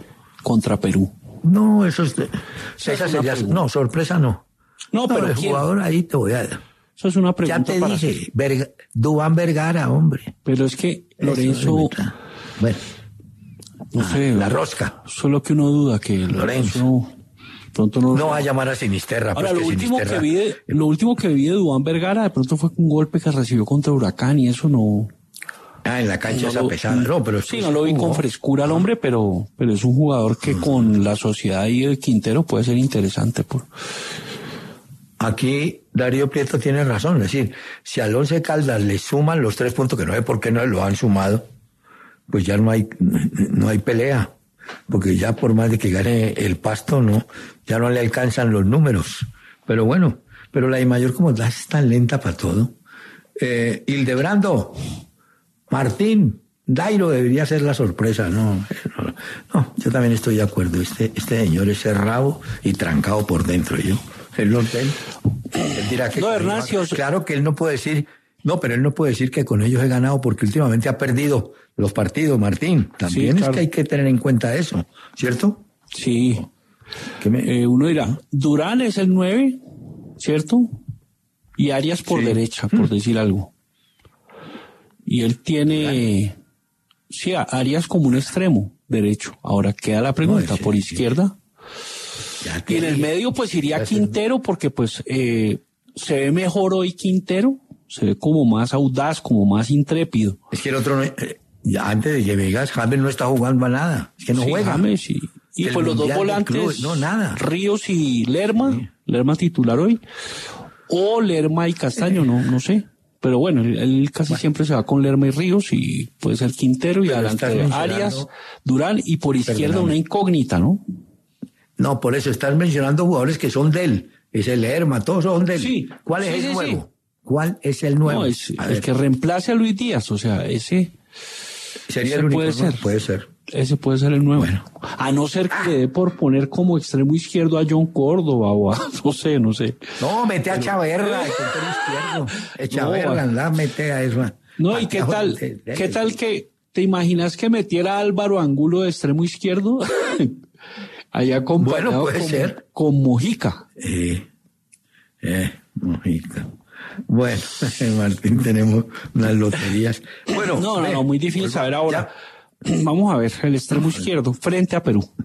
contra Perú. No, eso es... De, Esa esa es una sería... pregunta. No, sorpresa no. No, pero el ¿quién? jugador ahí te voy a... Eso es una pregunta. Ya te para dije, hacer. Verga, Duván Vergara, hombre. Pero es que Eso Lorenzo, es bueno, no sé, la rosca. solo que uno duda que Lorenzo. Lorenzo pronto no. No va a llamar a Sinisterra. Ahora, pues lo que último Sinisterra- que vi de, lo último que vi de Duván Vergara de pronto fue un golpe que recibió contra Huracán y eso no. Ah, en la cancha no esa lo- pesada. No, pero sí, eso no lo vi jugó. con frescura al hombre, pero, pero es un jugador que con la sociedad y el Quintero puede ser interesante. Por... Aquí Darío Prieto tiene razón. Es decir, si al Once Caldas le suman los tres puntos, que no sé por qué no lo han sumado, pues ya no hay, no hay pelea. Porque ya por más de que gane el Pasto, no, ya no le alcanzan los números. Pero bueno, pero la I Mayor como da es tan lenta para todo. Eh, Hildebrando, Martín, Dairo debería ser la sorpresa. No, no, no, yo también estoy de acuerdo. Este, este señor es cerrado y trancado por dentro. Yo, él no, él, él dirá que No, con Hernán, ellos- si os- claro que él no puede decir, no, pero él no puede decir que con ellos he ganado porque últimamente ha perdido los partidos, Martín. También Sí, es claro. que hay que tener en cuenta eso, ¿cierto? Sí. Que me- Eh, uno dirá, Durán es el nueve, ¿cierto? Y Arias por Sí. derecha, por decir algo. Y él tiene, sí, a Arias como un extremo derecho. Ahora queda la pregunta, No, ese- por izquierda. ya te Y en el dije. medio pues iría Ya sé. Quintero porque pues eh, se ve mejor hoy Quintero, se ve como más audaz, como más intrépido. Es que el otro, no- eh, ya antes de que Vegas, James no está jugando a nada. Es que no Sí, juega. James y, y El pues los dos Mundial de volantes, Clubes, no, nada. Ríos y Lerma, Lerma titular hoy, o Lerma y Castaño, no, no sé. Pero bueno, él, él casi siempre se va con Lerma y Ríos y puede ser Quintero y Pero adelante estás mencionando- Arias, Durán y por izquierda Perdóname. una incógnita, ¿no? No, por eso estás mencionando jugadores que son de él. Es el Lerma, todos son de él. Sí, ¿Cuál es sí, el sí, nuevo? sí. ¿Cuál es el nuevo? No, es A el ver, que reemplace a Luis Díaz, o sea, ese, sería ese el único. puede ¿no? ser. Puede ser. ese puede ser el nuevo. Bueno. A no ser que le dé por poner como extremo izquierdo a John Córdoba o a, no sé, no sé. No, mete a Chaverra, el puntero izquierdo. Eh, Chaverra, No, anda, mete a eso. No, ¿y qué Pateado, tal? de- de- ¿Qué tal que te imaginas que metiera a Álvaro Angulo de extremo izquierdo? Allá acompañado Bueno, puede con, ser. con Mojica. Eh, eh, Mojica. Bueno, Martín, tenemos unas loterías. Bueno, No, no, ve, no, muy difícil pues, saber ahora. ya. Vamos a ver, el extremo izquierdo frente a Perú.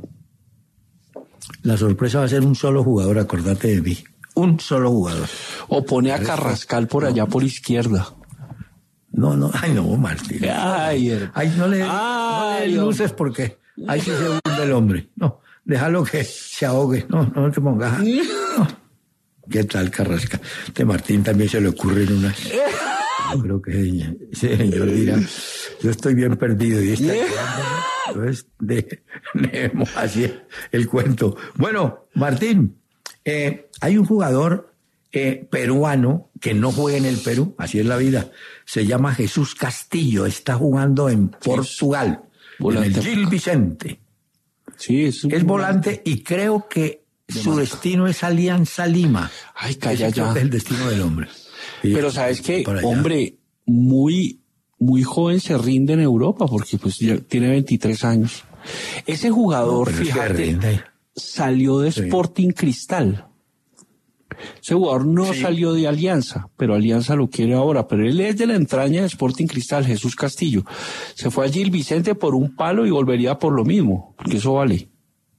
La sorpresa va a ser un solo jugador, acordate de mí. Un solo jugador. O pone a Carrascal por allá por izquierda. No, no, ay no, Martín. Ay, hermano. Ay, no le, no Ay, le hombre. luces porque ahí sí se hunde el hombre. No, déjalo que se ahogue. No, no te pongas. No. ¿Qué tal, Carrasca? Este Martín también se le ocurren unas. Yo creo que ese señor dirá, yo estoy bien perdido y está entonces de, dejemos así el cuento. Bueno, Martín, eh, hay un jugador eh, peruano que no juega en el Perú, así es la vida. Se llama Jesús Castillo, está jugando en Portugal, en volante. el Gil Vicente. Sí, es, un- Es volante y creo que su destino es Alianza Lima. Ay, calla Ese creo ya. que es el destino del hombre. Y- Pero sabes que, por allá. hombre, muy, muy joven se rinde en Europa porque pues ya tiene veintitrés años. Ese jugador, Pero es que fíjate, rinde. salió de Sí. Sporting Cristal. Ese jugador no Sí. salió de Alianza, pero Alianza lo quiere ahora. Pero él es de la entraña de Sporting Cristal, Jesús Castillo. Se fue a Gil Vicente por un palo y volvería por lo mismo, porque eso vale.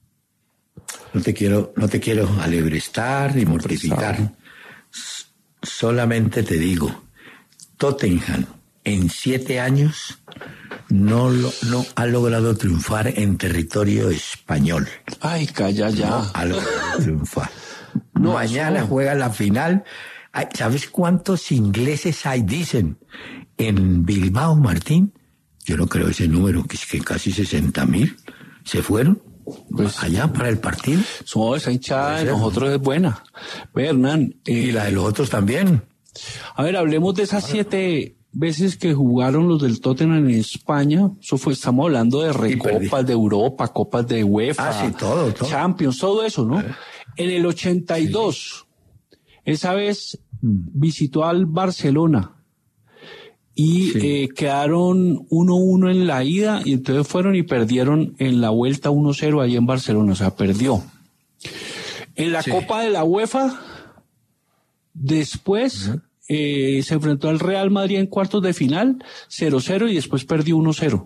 No te quiero, no te quiero alebrestar ni mortificar. S- Solamente te digo, Tottenham en siete años no, lo, no ha logrado triunfar en territorio español. Ay, calla ya. No ha logrado triunfar. No, Mañana eso- juega la final. Ay, ¿sabes cuántos ingleses hay? Dicen en Bilbao, Martín. Yo no creo ese número, que es que casi sesenta mil se fueron Pues- allá para el partido. So, esa hinchada de ser. nosotros es buena. Ve, Hernán, eh, Y la de los otros también. a ver, hablemos de esas siete veces que jugaron los del Tottenham en España. Eso fue, estamos hablando de perdí. recopas de Europa, copas de UEFA, Ah, sí, todo, todo. Champions, todo eso, ¿no? En el ochenta y dos, esa vez Mm. visitó al Barcelona y Sí. eh, quedaron uno uno en la ida y entonces fueron y perdieron en la vuelta uno cero ahí en Barcelona, o sea, perdió. En la Sí. Copa de la UEFA, después uh-huh. eh, se enfrentó al Real Madrid en cuartos de final, cero cero y después perdió uno cero.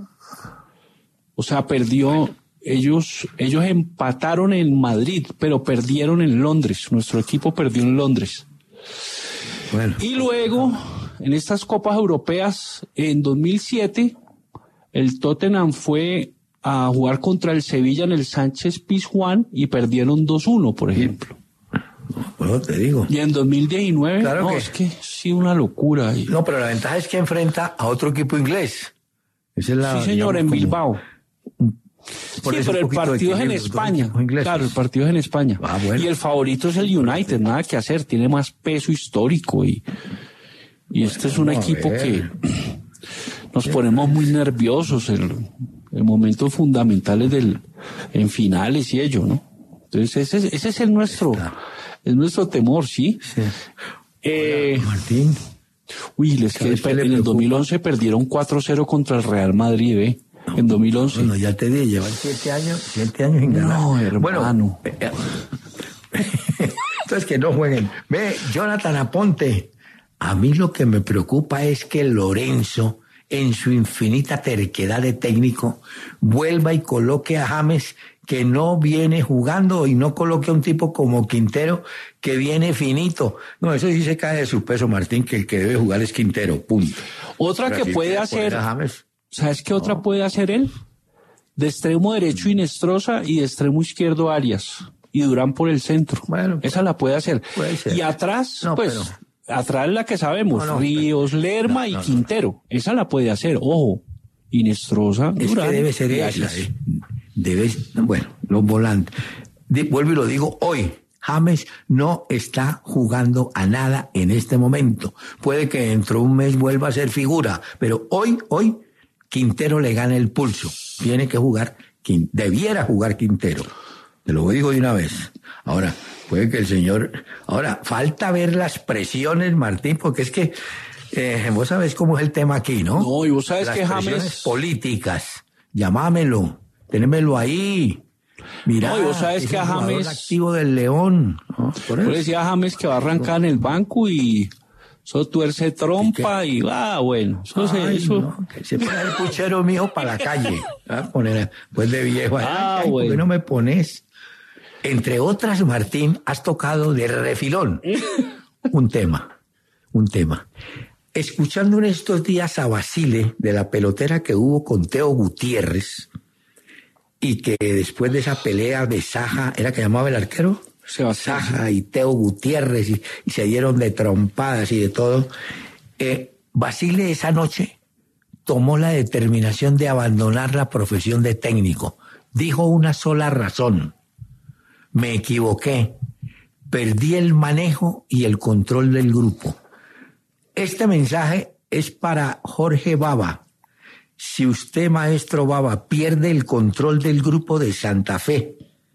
O sea, perdió, ellos, ellos empataron en Madrid, pero perdieron en Londres, nuestro equipo perdió en Londres. Bueno. Y luego, en estas copas europeas, en dos mil siete, el Tottenham fue a jugar contra el Sevilla en el Sánchez Pizjuán y perdieron dos uno, por ejemplo. Bueno, te digo. Y en dos mil diecinueve, claro no, que... es que sí, una locura. No, pero la ventaja es que enfrenta a otro equipo inglés. Esa es la, sí, señor, digamos, en Bilbao. Por sí, pero el partido es en España. Claro, el partido es en España. Ah, bueno. Y el favorito es el United, nada que hacer, tiene más peso histórico y, y este es un equipo que nos ponemos muy nerviosos en, en momentos fundamentales del, en finales y ello, ¿no? Entonces ese, ese es el nuestro, es nuestro temor, ¿sí? Sí. Eh, Hola, Martín. Uy, les que en el dos mil once perdieron cuatro cero contra el Real Madrid, ¿eh? No, en dos mil once. Bueno, ya te dije, llevan siete años, siete años sin ganar. No, hermano. Bueno, eh, entonces que no jueguen. Ve, Jonathan Aponte, a mí lo que me preocupa es que Lorenzo, en su infinita terquedad de técnico, vuelva y coloque a James, que no viene jugando, y no coloque a un tipo como Quintero, que viene finito. No, eso sí se cae de su peso, Martín, que el que debe jugar es Quintero, punto. Otra Pero que si puede hacer... ¿Sabes qué no. otra puede hacer él? De extremo derecho Inestrosa y de extremo izquierdo Arias. Y Durán por el centro. Bueno, esa la puede hacer. Puede ser. Y atrás, no, pues, pero... atrás la que sabemos, no, no, Ríos, pero... Lerma no, y Quintero. Esa la puede hacer. Ojo, Inestrosa, es Durán. Que debe ser esa. Eh. Debe, bueno, los volantes. De, vuelvo y lo digo hoy. James no está jugando a nada en este momento. Puede que dentro de un mes vuelva a ser figura, pero hoy, hoy, Quintero le gana el pulso. Tiene que jugar, debiera jugar Quintero. Te lo digo de una vez. Ahora, puede que el señor... Ahora, falta ver las presiones, Martín, porque es que eh, vos sabés cómo es el tema aquí, ¿no? No, y vos sabés las que presiones James... políticas. Llamámelo, tenémelo ahí. Mirá, no, y vos sabés que a James... activo del León. ¿No? Por eso. Yo decía a James que va a arrancar en el banco y... Eso tuerce trompa y va, ah, bueno. Eso, Ay, se, eso... No, que se pone el puchero mío para la calle. ¿Ah? Poner, pues de viejo. Ah, ay, bueno. ¿por qué no me pones? Entre otras, Martín, has tocado de refilón un tema. Un tema. Escuchando en estos días a Basile, de la pelotera que hubo con Teo Gutiérrez, y que después de esa pelea de Saja, ¿era que llamaba el arquero? Saja y Teo Gutiérrez y, y se dieron de trompadas y de todo. Eh, Basile esa noche tomó la determinación de abandonar la profesión de técnico. Dijo una sola razón: me equivoqué, perdí el manejo y el control del grupo. Este mensaje es para Jorge Baba. Si usted, maestro Baba, pierde el control del grupo de Santa Fe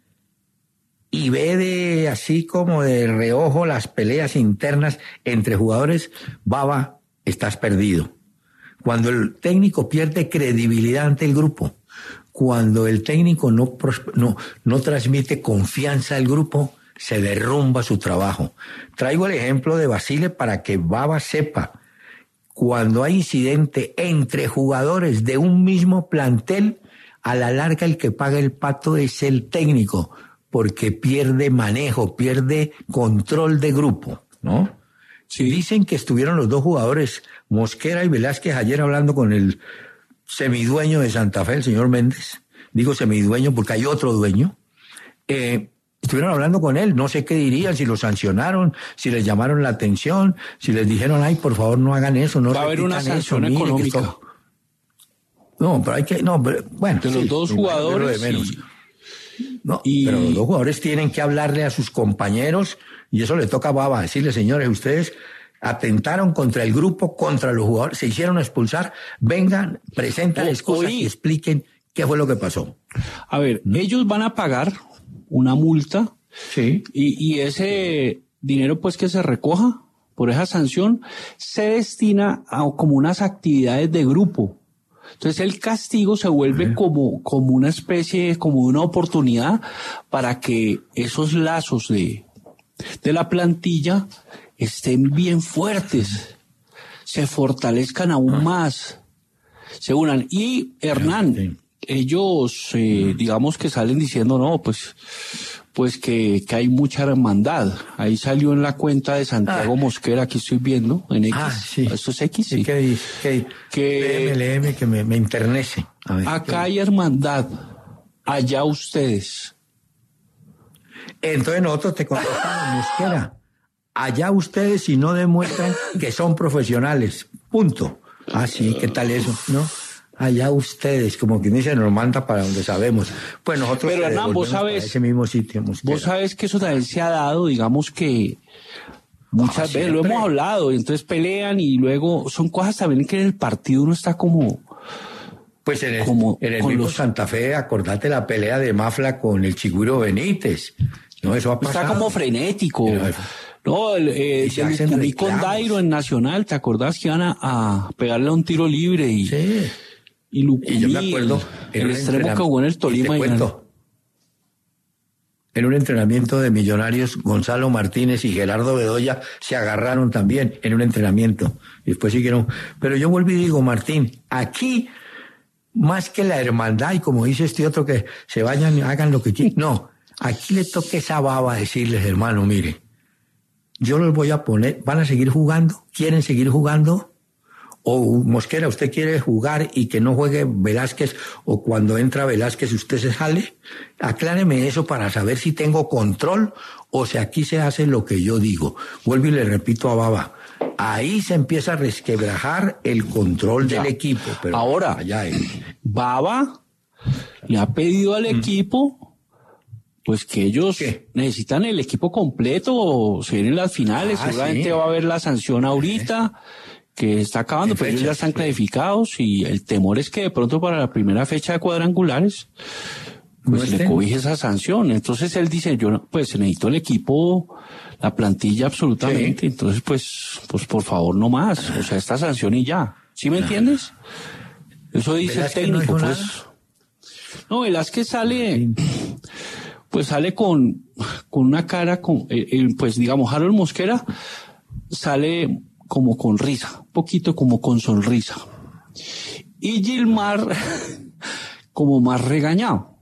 y ve de así como de reojo las peleas internas entre jugadores, Baba, estás perdido. Cuando el técnico pierde credibilidad ante el grupo, cuando el técnico no, no, no transmite confianza al grupo, se derrumba su trabajo. Traigo el ejemplo de Basile para que Baba sepa, cuando hay incidente entre jugadores de un mismo plantel, a la larga el que paga el pato es el técnico, porque pierde manejo, pierde control de grupo, ¿no? Sí. Dicen que estuvieron los dos jugadores, Mosquera y Velázquez, ayer hablando con el semidueño de Santa Fe, el señor Méndez. Digo semidueño porque hay otro dueño. Eh, estuvieron hablando con él, no sé qué dirían, si lo sancionaron, si les llamaron la atención, si les dijeron, ay, por favor, no hagan eso, no va a haber una sanción eso, económica. Esto... No, pero hay que, no, pero, bueno. De los sí, dos jugadores. De menos. Y... No, y... pero los dos jugadores tienen que hablarle a sus compañeros y eso le toca a Baba decirle, señores, ustedes atentaron contra el grupo, contra los jugadores, se hicieron expulsar, vengan, presentan excusas y expliquen qué fue lo que pasó. A ver, ¿Mm? ellos van a pagar una multa, sí, y, y ese dinero pues que se recoja por esa sanción, se destina a como unas actividades de grupo. Entonces el castigo se vuelve como, como una especie, como una oportunidad para que esos lazos de, de la plantilla estén bien fuertes, se fortalezcan aún más, se unan. Y Hernán, ellos, eh, digamos que salen diciendo, no, pues, pues que, que hay mucha hermandad. Ahí salió en la cuenta de Santiago ah. Mosquera, aquí estoy viendo, en X. Ah, sí. ¿Esto es X? Sí. ¿Qué dice? ¿Qué? Que, léeme, léeme, que me, me internece. A ver, acá hay hermandad, allá ustedes. Entonces nosotros te contestamos, Mosquera. Allá ustedes si no demuestran que son profesionales. Punto. Ah, sí, ¿qué tal eso? ¿No? Allá ustedes, como quien dice, nos manda para donde sabemos. Pues nosotros pero Hernán, vos sabes, ese mismo sitio. Vos sabes que eso también se ha dado, digamos que muchas ah, veces lo hemos hablado, y entonces pelean y luego son cosas también que en el partido uno está como... Pues en el, como en el mismo los... Santa Fe, acordate la pelea de Mafla con el Chigüiro Benítez. No, eso ha pasado. Está como frenético. Pero, no, el, eh, el con Dairo en Nacional, ¿te acordás que iban a, a pegarle a un tiro libre? Y, sí. Y, Lucumí, y yo me acuerdo el, el extremo que jugó en el Tolima. Y te cuento, en un entrenamiento de Millonarios, Gonzalo Martínez y Gerardo Bedoya se agarraron también en un entrenamiento. Y después siguieron. Pero yo vuelvo y digo, Martín, aquí, más que la hermandad, y como dice este otro, que se vayan y hagan lo que quieran. No, aquí le toca esa baba decirles, hermano, mire, yo los voy a poner, van a seguir jugando, quieren seguir jugando. O Mosquera, ¿usted quiere jugar y que no juegue Velázquez o cuando entra Velázquez usted se sale? Acláreme eso para saber si tengo control o si aquí se hace lo que yo digo. Vuelvo y le repito a Baba, ahí se empieza a resquebrajar el control ya. del equipo. Pero ahora, allá es. Baba le ha pedido al mm. equipo pues que ellos ¿Qué? necesitan el equipo completo, se vienen las finales, ah, seguramente ¿sí? va a haber la sanción ahorita. ¿Eh? Que está acabando, pero ellos ya están clasificados y el temor es que de pronto para la primera fecha de cuadrangulares pues ¿No le cobije esa sanción. Entonces él dice, yo pues necesito el equipo, la plantilla absolutamente, sí. entonces pues pues por favor no más, o sea, esta sanción y ya. ¿Sí me entiendes? Eso dice el técnico, no pues. Nada? No, Velázquez sale pues sale con con una cara con eh, eh, pues digamos Harold Mosquera sale como con risa, un poquito como con sonrisa. Y Gilmar, como más regañado,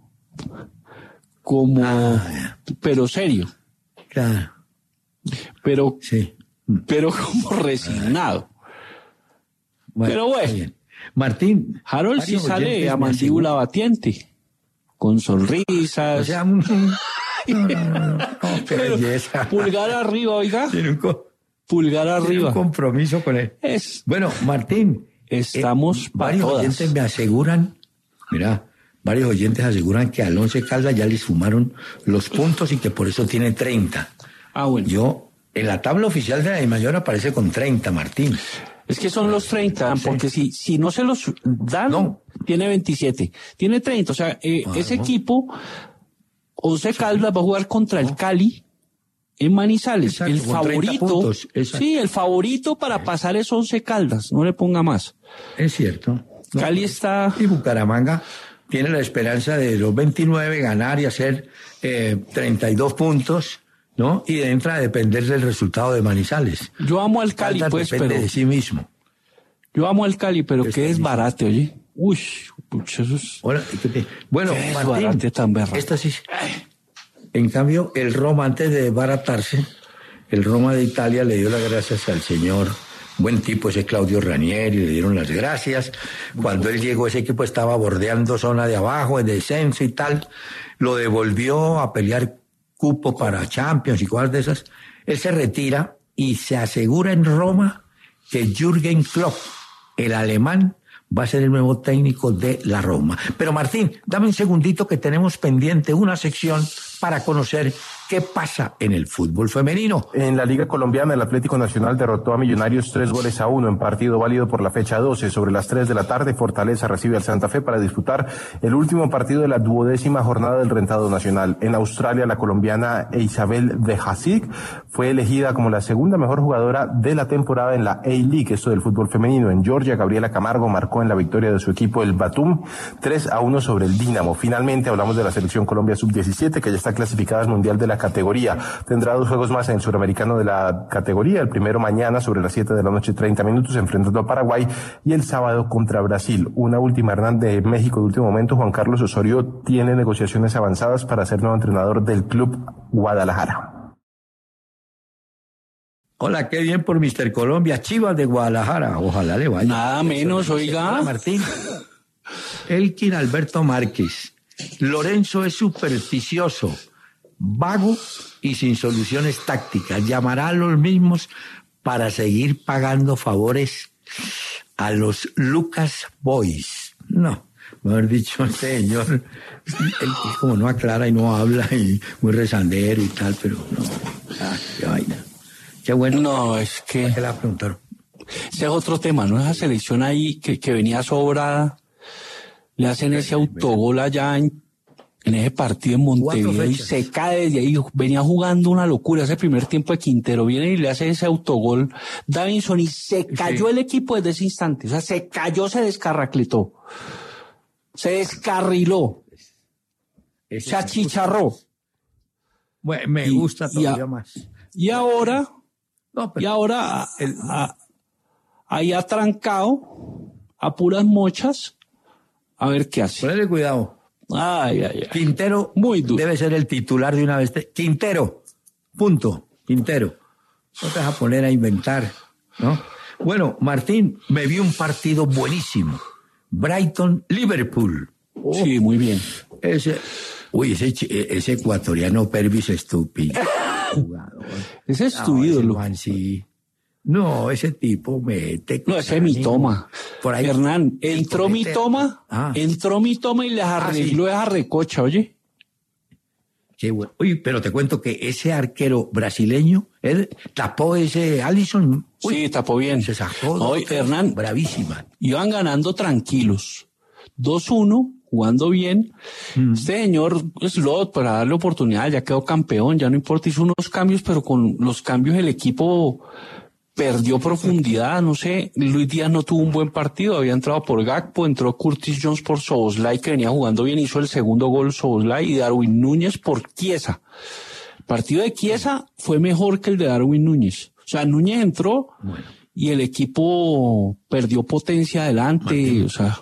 como, ah, pero serio. Claro. Pero, sí. pero como resignado. Bueno, pero bueno. Martín. Harold sí sale a mandíbula batiente, con sonrisas. O sea, no, no, no, no, pero pulgar arriba, oiga. Pulgar arriba. Un compromiso con él. Es, bueno, Martín. Estamos eh, Varios todas. oyentes me aseguran, mira, varios oyentes aseguran que al Once Caldas ya les sumaron los puntos y que por eso tiene treinta. Ah, bueno. Yo, en la tabla oficial de la Dimayor aparece con treinta, Martín. Es que son los treinta, sí. porque si, si no se los dan, no. tiene veintisiete. Tiene treinta, o sea, eh, ah, ese no. equipo, Once Caldas va a jugar contra el Cali. En Manizales, exacto, el favorito, sí, el favorito para pasar es Once Caldas, no le ponga más. Es cierto. No, Cali está... Y Bucaramanga tiene la esperanza de los veintinueve ganar y hacer eh, treinta y dos puntos, ¿no? Y entra a depender del resultado de Manizales. Yo amo al Cali, Caldas pues, depende pero... de sí mismo. Yo amo al Cali, pero qué desbarate, oye. Uy, pucha, eso es... Hola, bueno, qué Martín, desbarate tan berraco. Esta sí... En cambio, el Roma, antes de baratarse, el Roma de Italia le dio las gracias al señor, buen tipo ese Claudio Ranieri, le dieron las gracias. Cuando él llegó, ese equipo estaba bordeando zona de abajo, en descenso y tal. Lo devolvió a pelear cupo para Champions y cosas de esas. Él se retira y se asegura en Roma que Jürgen Klopp, el alemán, va a ser el nuevo técnico de la Roma. Pero Martín, dame un segundito que tenemos pendiente una sección para conocer qué pasa en el fútbol femenino. En la Liga Colombiana, el Atlético Nacional derrotó a Millonarios tres goles a uno en partido válido por la fecha doce. Sobre las tres de la tarde, Fortaleza recibe al Santa Fe para disputar el último partido de la duodécima jornada del Rentado Nacional. En Australia, la colombiana Isabel de Hasik fue elegida como la segunda mejor jugadora de la temporada en la A-League, esto del fútbol femenino. En Georgia, Gabriela Camargo marcó en la victoria de su equipo, el Batum, tres a uno sobre el Dinamo. Finalmente, hablamos de la selección Colombia sub diecisiete, que ya está clasificada al Mundial de la categoría. Tendrá dos juegos más en el suramericano de la categoría, el primero mañana sobre las siete de la noche, treinta minutos, enfrentando a Paraguay, y el sábado contra Brasil. Una última, Hernán, de México de último momento. Juan Carlos Osorio tiene negociaciones avanzadas para ser nuevo entrenador del Club Guadalajara. Hola, qué bien por mister Colombia, Chivas de Guadalajara, ojalá le vaya. Nada menos, oiga. Hola, Martín. Elkin Alberto Márquez. Lorenzo es supersticioso, vago y sin soluciones tácticas. Llamará a los mismos para seguir pagando favores a los Lucas Boys. No, mejor dicho, este señor, él, él como no aclara y no habla y muy rezandero y tal, pero no, ah, qué vaina. Qué bueno. No, es que... ¿Qué le va a preguntar? Ese es otro tema, ¿no? Esa selección ahí que, que venía sobrada, le hacen ese autogol allá en, en ese partido en Montevideo y se cae desde ahí. Venía jugando una locura ese primer tiempo de Quintero. Viene y le hace ese autogol Davinson y se cayó sí. el equipo desde ese instante. O sea, se cayó, se descarracletó. Se descarriló. Ese se achicharró. Bueno, me y, gusta todavía y a, más. Y ahora... No, pero y ahora, el, a, ahí atrancado, a puras mochas, a ver qué hace. Ponle cuidado. Ay, ay, ay. Quintero Muy duro. Debe ser el titular de una vez. Quintero, punto, Quintero. No te vas a poner a inventar, ¿no? Bueno, Martín, me vi un partido buenísimo. Brighton-Liverpool. Oh, sí, muy bien. Ese, uy, ese, ese ecuatoriano Pervis estúpido. Jugador. Ese es tu no, ídolo. Ese sí. No, ese tipo mete. No, ese es Mitoma. Por ahí. Hernán, entró Mitoma, ah. entró Mitoma y les arregló ah, sí. esa recocha, oye. Qué bueno. Uy, pero te cuento que ese arquero brasileño, él tapó ese Alisson. Uy, sí, tapó bien. Se sacó. Hoy, Hernán. Bravísima. Iban ganando tranquilos. dos uno. Jugando bien, mm. este señor Slot, para darle oportunidad, ya quedó campeón, ya no importa, hizo unos cambios, pero con los cambios el equipo perdió profundidad, no sé, Luis Díaz no tuvo un buen partido, había entrado por Gakpo, entró Curtis Jones por Szoboszlai, que venía jugando bien, hizo el segundo gol Szoboszlai, y Darwin Núñez por Chiesa. El partido de Chiesa fue mejor que el de Darwin Núñez, o sea, Núñez entró bueno. y el equipo perdió potencia adelante, Martín. o sea...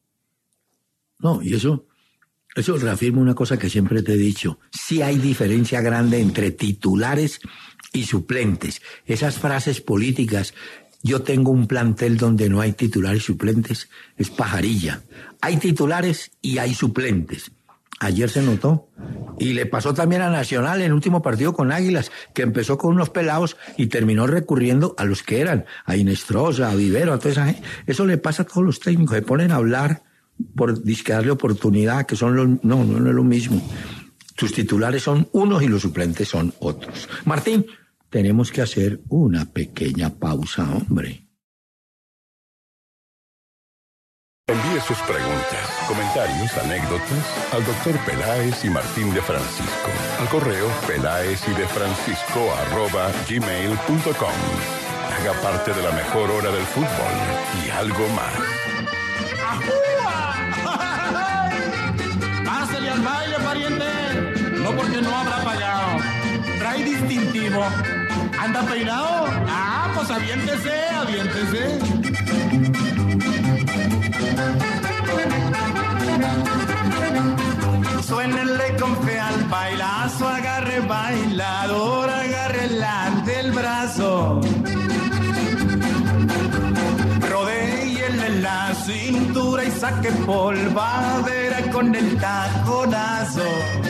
No, y eso, eso reafirma una cosa que siempre te he dicho. Sí hay diferencia grande entre titulares y suplentes. Esas frases políticas, yo tengo un plantel donde no hay titulares y suplentes, es pajarilla. Hay titulares y hay suplentes. Ayer se notó. Y le pasó también a Nacional en el último partido con Águilas, que empezó con unos pelados y terminó recurriendo a los que eran, a Inestrosa, a Vivero, a toda esa gente. Eso le pasa a todos los técnicos, se ponen a hablar por disque darle oportunidad, que son los, no, no, no es lo mismo. Tus titulares son unos y los suplentes son otros. Martín, tenemos que hacer una pequeña pausa, hombre. Envíe sus preguntas, comentarios, anécdotas al doctor Peláez y Martín de Francisco al correo peláez y de francisco arroba gmail punto com. Haga parte de la mejor hora del fútbol y algo más. Pásale al baile, pariente. No porque no habrá pagado. Trae distintivo. ¿Anda peinado? Ah, pues aviéntese, aviéntese. Suénenle con fe al bailazo, agarre bailador, agarre la del brazo. Rodéele la cintura y saque polvadera con el taconazo.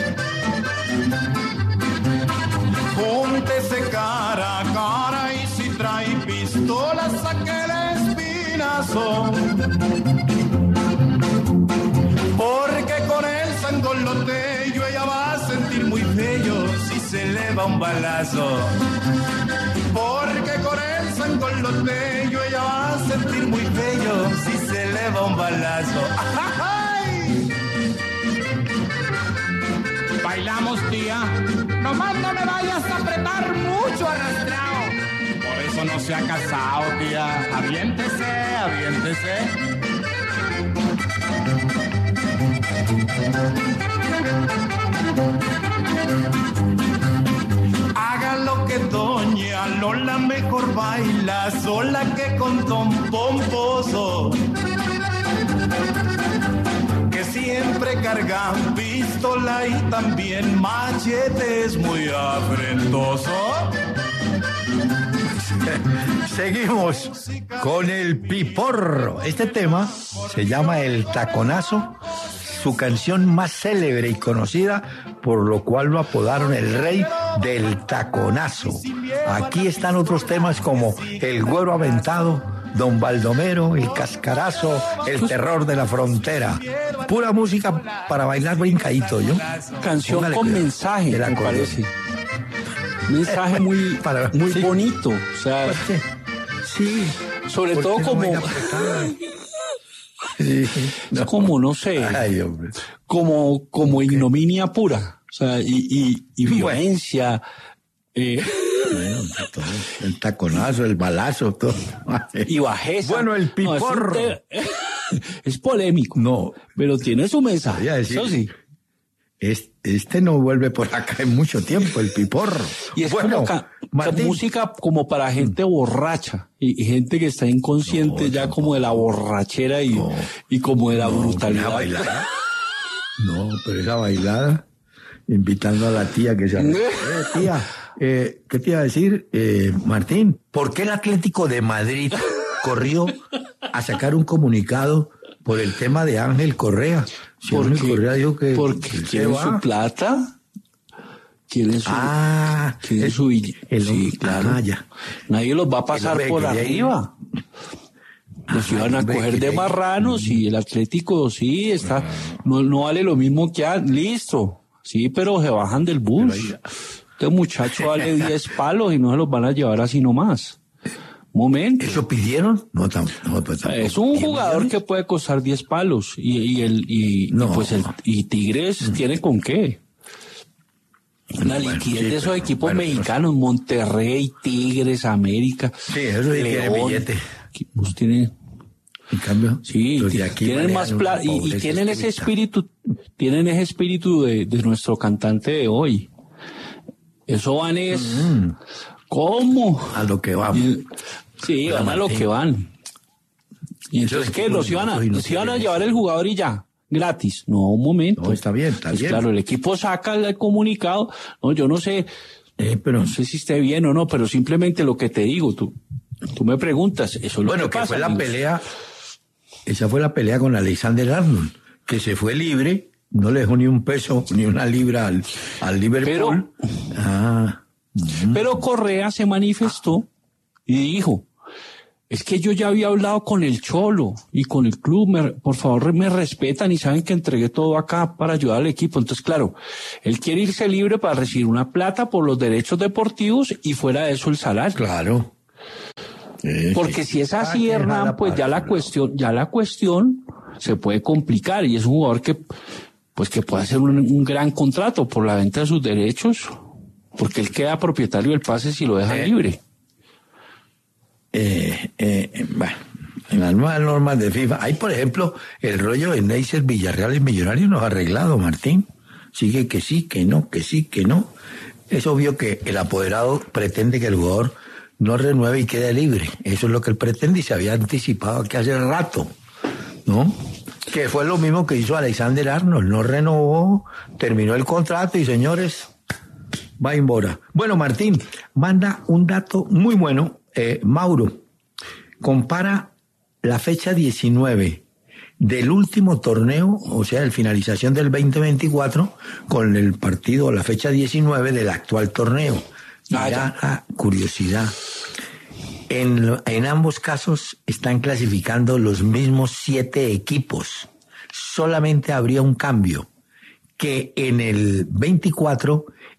Júntese cara a cara y si trae pistola, saque el espinazo. Porque con el sangolote yo ella va a sentir muy feo. va un balazo. Porque con el sangoloteño ella va a sentir muy bello si se le va un balazo. ¡Ay! Bailamos, tía. Nomás no me vayas a apretar mucho arrastrado. Por eso no se ha casado, tía. Aviéntese, aviéntese. Haga lo que doña Lola mejor baila sola que con Don Pomposo, que siempre cargan pistola y también machetes muy afrentoso. Seguimos con el piporro. Este tema se llama El Taconazo, su canción más célebre y conocida, por lo cual lo apodaron el rey del taconazo. Aquí están otros temas como El Güero Aventado, Don Baldomero, El Cascarazo, El Terror de la Frontera. Pura música para bailar brincadito, ¿yo? Canción Póngale con cuidado. mensaje, El me acordeón. parece. Mensaje muy, Para- muy sí. bonito. O sea, Pues sí. Sí. sobre ¿Por todo qué no como, baila apretada? Sí, no. como, no sé, Ay, hombre. como, como ignominia pura. O sea, y, y, y Bueno. violencia. Eh, Bueno, todo. El taconazo, el balazo, todo. y bajeza. Bueno, el No, es un piporro. te- es polémico. No, Pero tiene su mensaje. voy a decir, Eso sí. es- este no vuelve por acá en mucho tiempo, el piporro. Y es bueno, como ca- Martín, música como para gente borracha y, y gente que está inconsciente No, ya tampoco. como de la borrachera y, No. y como de la no, brutalidad. esa bailada. No, pero esa bailada, invitando a la tía que se... Eh, tía, eh, ¿qué te iba a decir, eh, Martín? ¿Por qué el Atlético de Madrid corrió a sacar un comunicado por el tema de Ángel Correa? Si Ángel Correa dijo que... porque que se quieren va. su plata, quieren su, Ah, quieren el- su bill- el- sí, claro. ah, ya. Nadie los va a pasar hombre por quería ir. arriba. Los Ah, iban a hombre, coger de quería ir. marranos y el Atlético sí está, no, no vale lo mismo que a, listo, sí, pero se bajan del bus. Este muchacho vale diez palos y no se los van a llevar así nomás. Momento. ¿Eso pidieron? No, tam- no, pues tampoco. Es un ¿diez jugador millones? que puede costar diez palos y, y el y, No. y pues el y Tigres tiene con qué. La Bueno, liquidez sí, de esos pero, equipos bueno, mexicanos, Monterrey, Tigres, América. Sí, eso sí tiene billete. Equipos tienen, En cambio, sí, los de ti- aquí tienen manejan más una plata y, y pobreza tienen ese estricta. espíritu, tienen ese espíritu de, de nuestro cantante de hoy. Eso van es, Mm. ¿cómo? A lo que vamos. Y- sí, Hola, van a lo Martín. que van. Y entonces, Esos ¿qué? equipos ¿Los iban a, nosotros y no los iban a quieren llevar el jugador y ya? Gratis. No, un momento. No, está bien, está Pues bien. claro, el equipo saca el comunicado. No, yo no sé, Eh, pero, no sé si esté bien o no, pero simplemente lo que te digo, tú, tú me preguntas, eso es lo bueno, que que pasa. fue la amigos. pelea, esa fue la pelea con Alexander Arnold, que se fue libre, no le dejó ni un peso, ni una libra al, al Liverpool. ah, Pero Correa se manifestó y dijo, es que yo ya había hablado con el Cholo y con el club, me- por favor me respetan y saben que entregué todo acá para ayudar al equipo. Entonces, claro, él quiere irse libre para recibir una plata por los derechos deportivos y fuera de eso el salario. claro. Eh, Porque sí. si es así, Ah, que Hernán, jala pues ya para- la cuestión, ya la cuestión se puede complicar y es un jugador que, pues que puede hacer un, un gran contrato por la venta de sus derechos, porque él queda propietario del pase si lo dejan Eh. libre. Eh, eh, bueno, en las nuevas normas de FIFA, hay por ejemplo el rollo de Neisser Villarreal y Millonarios no ha arreglado, Martín. Sigue que sí, que no, que sí, que no. Es obvio que el apoderado pretende que el jugador no renueve y quede libre. Eso es lo que él pretende y se había anticipado aquí hace rato, ¿no? Que fue lo mismo que hizo Alexander Arnold, no renovó, terminó el contrato y señores, va embora. Bueno, Martín, manda un dato muy bueno. Eh, Mauro, compara la fecha diecinueve del último torneo, o sea, la finalización del veinte veinticuatro, con el partido, la fecha diecinueve del actual torneo. Y Ah, ya la curiosidad. En, lo- en ambos casos están clasificando los mismos siete equipos. Solamente habría un cambio, que en el veinticuatro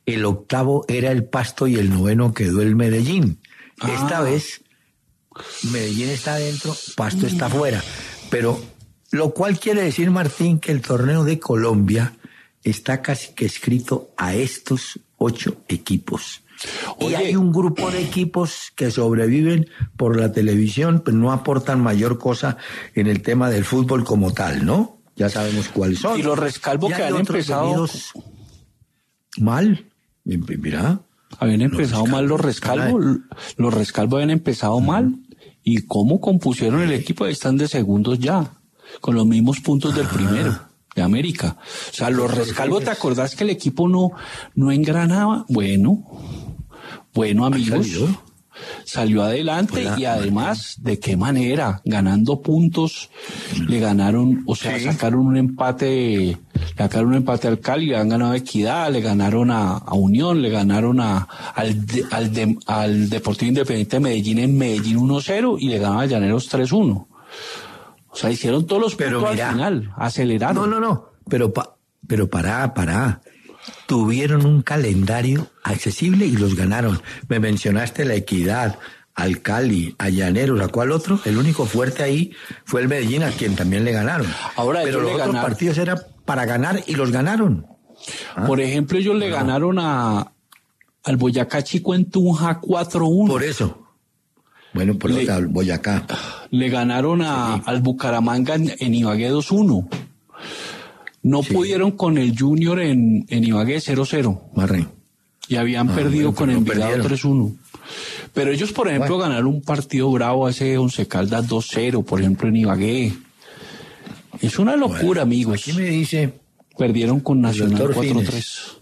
el octavo era el Pasto y el noveno quedó el Medellín. Ah. Esta vez Medellín está adentro, Pasto está afuera. Pero lo cual quiere decir, Martín, que el torneo de Colombia está casi que escrito a estos ocho equipos. Oye, y hay un grupo de equipos que sobreviven por la televisión, pero no aportan mayor cosa en el tema del fútbol como tal, ¿no? Ya sabemos cuáles son. Y los Rescalvo que han empezado mal, mira. Habían empezado mal los Rescalvo, los Rescalvo habían empezado mal. ¿Y cómo compusieron el equipo? Ahí están de segundos ya, con los mismos puntos del primero, de América. O sea, los Rescalvo, ¿te acordás que el equipo no, no engranaba? Bueno, bueno, amigos, salió, salió adelante y además, ¿de qué manera? Ganando puntos, le ganaron, o sea, sí. sacaron un empate, sacaron un empate al Cali, le han ganado a Equidad, le ganaron a, a Unión, le ganaron a, al, de, al, de, al Deportivo Independiente de Medellín en Medellín uno cero y le ganaron a Llaneros tres uno. O sea, hicieron todos los puntos al final, aceleraron. No, no, no, pero, pa, pero pará, pará. Tuvieron un calendario accesible y los ganaron. Me mencionaste la Equidad, al Cali, a Llaneros, ¿a cuál otro? El único fuerte ahí fue el Medellín, a quien también le ganaron. Ahora, pero los otros ganaron. Partidos eran para ganar y los ganaron. ¿Ah? Por ejemplo, ellos le no. ganaron a al Boyacá Chico en Tunja cuatro uno. Por eso. Bueno, por le, al Boyacá. Le ganaron a, sí. al Bucaramanga en, en Ibagué dos uno. No sí. pudieron con el Junior en, en Ibagué cero cero. Marre. Y habían ah, perdido bueno, con el Envigado tres uno. Pero ellos, por ejemplo, bueno. ganaron un partido bravo a ese Once Caldas dos cero, por ejemplo, en Ibagué. Es una locura, bueno, amigos. Aquí me dice... Perdieron con Nacional cuatro tres.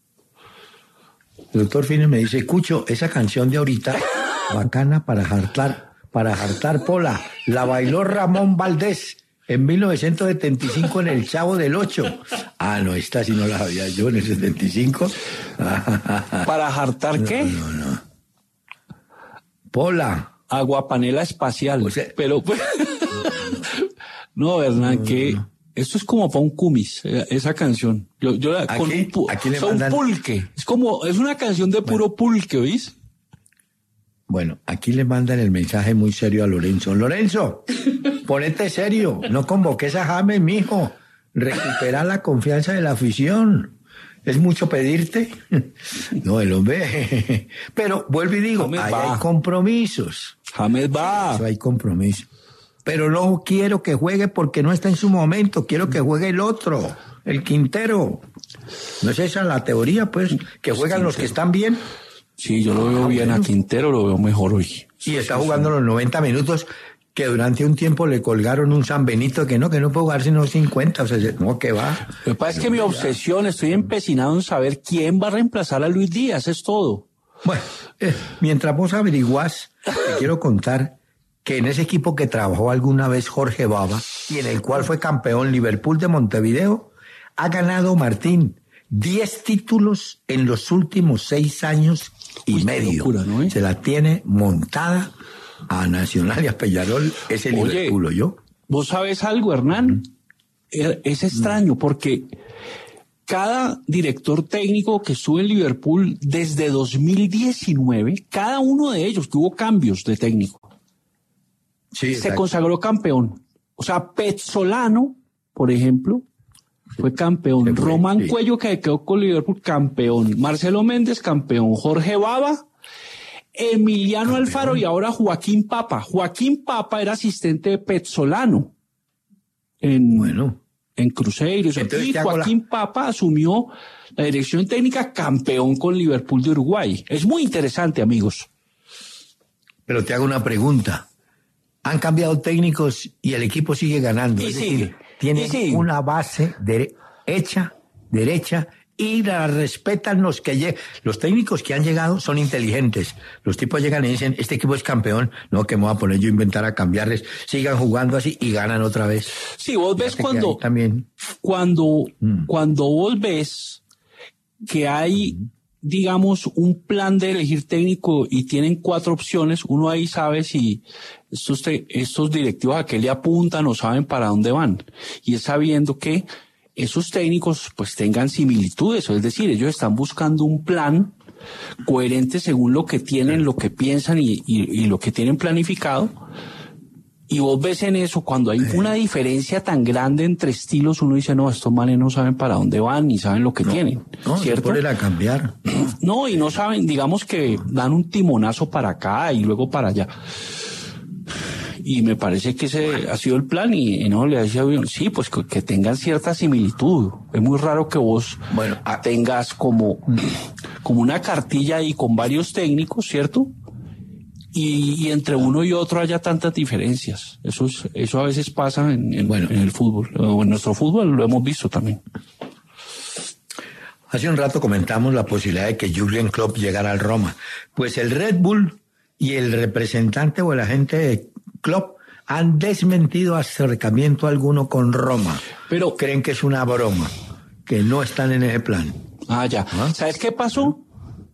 El doctor Fines me dice, Cucho, esa canción de ahorita, bacana para jartar, para jartar pola, la bailó Ramón Valdés en mil novecientos setenta y cinco en El Chavo del Ocho. Ah, no, esta sí no la sabía yo en el setenta y cinco. ¿Para jartar no, qué? No, no. Pola. Aguapanela espacial. O sea, pero, pues, no, Hernán, no, que no. esto es como para un cumis, esa canción. Yo, yo la, con un, pu- aquí le mandan... un pulque. Es como, es una canción de puro bueno. pulque, ¿oís? Bueno, aquí le mandan el mensaje muy serio a Lorenzo. Lorenzo, ponete serio, no convoques a James, mijo. Recupera la confianza de la afición. ¿Es mucho pedirte? No, el hombre. Pero vuelvo y digo, James ahí va. Hay compromisos. James va. Eso hay compromisos. Pero no quiero que juegue porque no está en su momento. Quiero que juegue el otro, el Quintero. ¿No es esa la teoría, pues? Que juegan Quintero. Los que están bien. Sí, yo lo veo ah, bien bueno. a Quintero, lo veo mejor hoy. Y está jugando los noventa minutos, que durante un tiempo le colgaron un San Benito que no, que no puede jugar sino cincuenta, o sea, no, que va. Lo que pasa es que mi obsesión, estoy empecinado en saber quién va a reemplazar a Luis Díaz, es todo. Bueno, eh, mientras vos averiguás, te quiero contar que en ese equipo que trabajó alguna vez Jorge Baba, y en el cual fue campeón Liverpool de Montevideo, ha ganado, Martín, diez títulos en los últimos seis años y Uy, medio. Locura, ¿no, eh? Se la tiene montada a Nacional y a Peñarol, ese Oye, Liverpool, ¿yo? ¿Vos sabés algo, Hernán? Es extraño porque cada director técnico que estuvo en Liverpool desde dos mil diecinueve, cada uno de ellos, que hubo cambios de técnico, sí, se consagró campeón. O sea, Pezzolano, por ejemplo, fue campeón. Sí, Román sí. Cuello, que quedó con Liverpool, campeón. Marcelo Méndez, campeón. Jorge Baba, Emiliano campeón. Alfaro y ahora Joaquín Papa. Joaquín Papa era asistente de Pezzolano en, bueno. en Cruzeiro. Entonces, y Joaquín la... Papa asumió la dirección técnica, campeón con Liverpool de Uruguay. Es muy interesante, amigos. Pero te hago una pregunta. Han cambiado técnicos y el equipo sigue ganando. Y es sigue. Decir, tienen sí. una base dere- hecha, derecha, y la respetan los que llegan. Los técnicos que han llegado son inteligentes. Los tipos llegan y dicen, este equipo es campeón. No, que me voy a poner yo a inventar a cambiarles. Sigan jugando así y ganan otra vez. Sí, vos ves cuando, también. cuando, mm. cuando vos ves que hay, digamos, un plan de elegir técnico y tienen cuatro opciones, uno ahí sabe si estos, te, estos directivos a qué le apuntan o saben para dónde van. Y es sabiendo que esos técnicos pues tengan similitudes, es decir, ellos están buscando un plan coherente según lo que tienen, lo que piensan y, y, y lo que tienen planificado. Y vos ves en eso, cuando hay una diferencia tan grande entre estilos, uno dice, no, estos manes no saben para dónde van ni saben lo que no, tienen, no, ¿cierto? No, a cambiar. No, y no saben, digamos que dan un timonazo para acá y luego para allá. Y me parece que ese ha sido el plan y, y no le decía, sí, pues que, que tengan cierta similitud. Es muy raro que vos bueno, a, tengas como, como una cartilla ahí con varios técnicos, ¿cierto? Y, y entre uno y otro haya tantas diferencias. Eso es, eso a veces pasa en, en, bueno, en el fútbol. O en nuestro fútbol lo hemos visto también. Hace un rato comentamos la posibilidad de que Jürgen Klopp llegara al Roma. Pues el Red Bull y el representante o el agente de Klopp han desmentido acercamiento alguno con Roma. Pero creen que es una broma, que no están en ese plan. Ah, ya. ¿Ah? ¿Sabes qué pasó?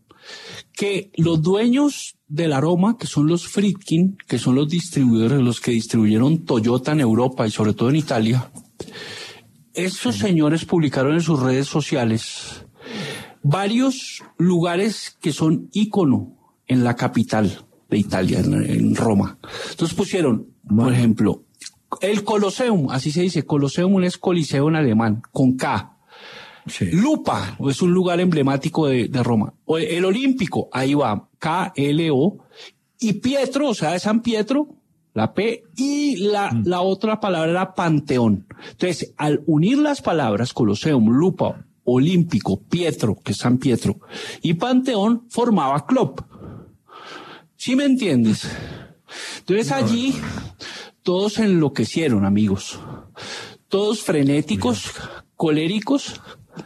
Que los dueños de la Roma, que son los Friedkin, que son los distribuidores, los que distribuyeron Toyota en Europa y sobre todo en Italia, esos sí. señores publicaron en sus redes sociales varios lugares que son ícono en la capital de Italia, en, en Roma. Entonces pusieron, bueno. por ejemplo, el Colosseum, así se dice, Colosseum es coliseo en alemán, con K. Sí. Lupa, es un lugar emblemático de, de Roma. El Olímpico, ahí va, K L O. Y Pietro, o sea, de San Pietro, la P, y la, mm. la otra palabra era Panteón. Entonces, al unir las palabras, Colosseum, Lupa, Olímpico, Pietro, que es San Pietro, y Panteón, formaba Klopp. ¿Sí me entiendes? Entonces allí, todos enloquecieron, amigos. Todos frenéticos, coléricos,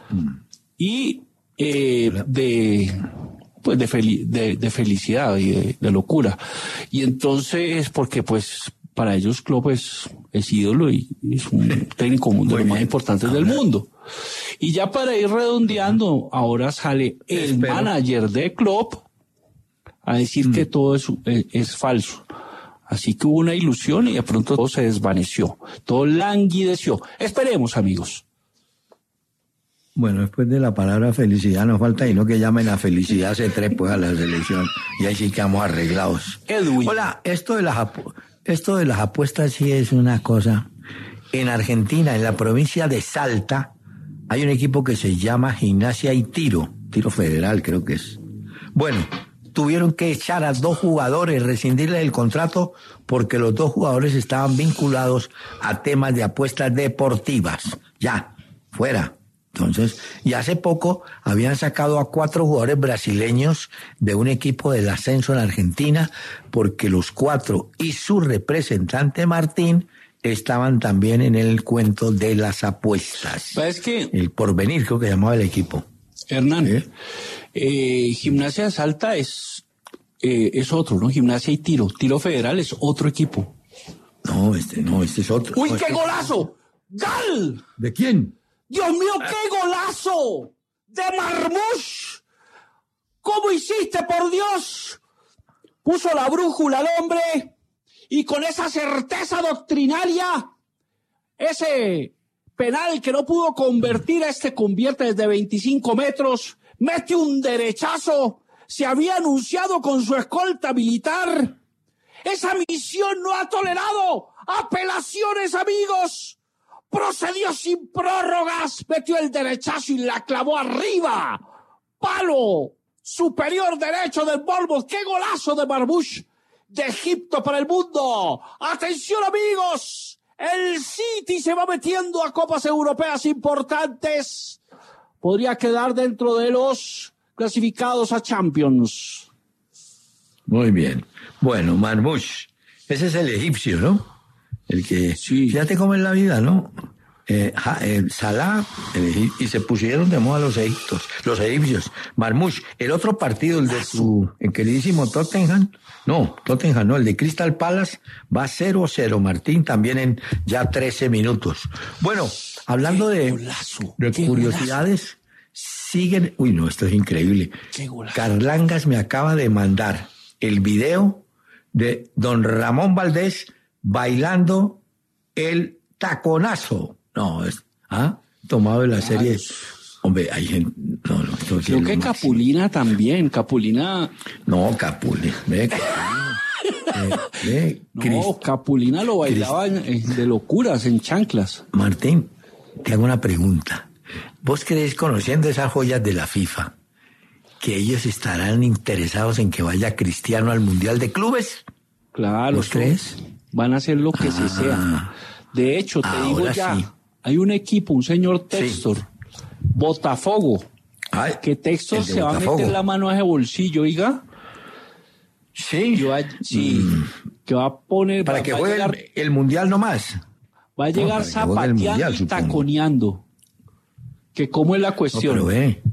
y eh, de pues de, fel- de, de felicidad y de, de locura. Y entonces, porque pues para ellos Klopp es, es ídolo y es un técnico de los más importantes del mundo. Y ya para ir redondeando, ahora sale el Espero. manager de Klopp a decir mm. que todo es, es, es falso. Así que hubo una ilusión y de pronto todo se desvaneció, todo languideció. Esperemos, amigos. Bueno, después de la palabra felicidad nos falta y no que llamen a felicidad C tres pues a la selección y ahí sí quedamos arreglados. Edwin. Hola, esto de las apu- esto de las apuestas sí es una cosa. En Argentina, en la provincia de Salta, hay un equipo que se llama Gimnasia y Tiro, Tiro Federal creo que es. Bueno, tuvieron que echar a dos jugadores, rescindirles el contrato porque los dos jugadores estaban vinculados a temas de apuestas deportivas. Ya, fuera. Entonces, y hace poco habían sacado a cuatro jugadores brasileños de un equipo del ascenso en Argentina porque los cuatro y su representante Martín estaban también en el cuento de las apuestas. Es que el Porvenir creo que llamaba el equipo. Hernán, ¿Eh? Eh, Gimnasia de Salta es, eh, es otro, ¿no? Gimnasia y Tiro. Tiro Federal es otro equipo. No, este no, este es otro. ¡Uy, no, qué este... golazo! ¡Gal! ¿De quién? ¡Dios mío, qué golazo! ¡De Marmoush! ¿Cómo hiciste, por Dios? Puso la brújula al hombre y con esa certeza doctrinaria, ese penal que no pudo convertir, este convierte desde veinticinco metros, mete un derechazo, se había anunciado con su escolta militar. Esa misión no ha tolerado apelaciones, amigos. Procedió sin prórrogas, metió el derechazo y la clavó arriba. Palo superior derecho del Bournemouth. ¡Qué golazo de Marmoush! De Egipto para el mundo. ¡Atención, amigos! El City se va metiendo a copas europeas importantes. Podría quedar dentro de los clasificados a Champions. Muy bien. Bueno, Marmoush. Ese es el egipcio, ¿no? El que, sí. Fíjate cómo es la vida, ¿no? Eh, eh, Salah, el, y se pusieron de moda los egipcios, los egipcios. Marmoush, el otro partido, el de su el queridísimo Tottenham, no, Tottenham no, el de Crystal Palace, va cero cero, Martín, también en ya trece minutos. Bueno, hablando de, golazo, de curiosidades, golazo. Siguen, uy no, esto es increíble. Carlangas me acaba de mandar el video de don Ramón Valdés bailando el taconazo. No, es, ¿ah? tomado de la serie. Hombre, hay gente... No, no, esto sí Creo es que lo Capulina también. Capulina... máximo. No, Capulina. Ve, Capulina. Eh, ve, No, Cris- Capulina lo bailaba en- en- de locuras, en chanclas. Martín, te hago una pregunta. ¿Vos crees, conociendo esas joyas de la FIFA, que ellos estarán interesados en que vaya Cristiano al Mundial de Clubes? Claro. ¿Vos eso crees? Van a hacer lo que Ah. se sea. De hecho, te Ahora digo ya, sí. hay un equipo, un señor Textor, Botafogo, Ay, que Textor el de se va a Botafogo. meter la mano a ese bolsillo, oiga. Sí. Yo, va- sí, que va a poner... Para va, que va a juegue llegar, el, el Mundial nomás. va a No, llegar para que juegue el zapateando Mundial, y supongo. taconeando. Que cómo es la No, cuestión. pero ve.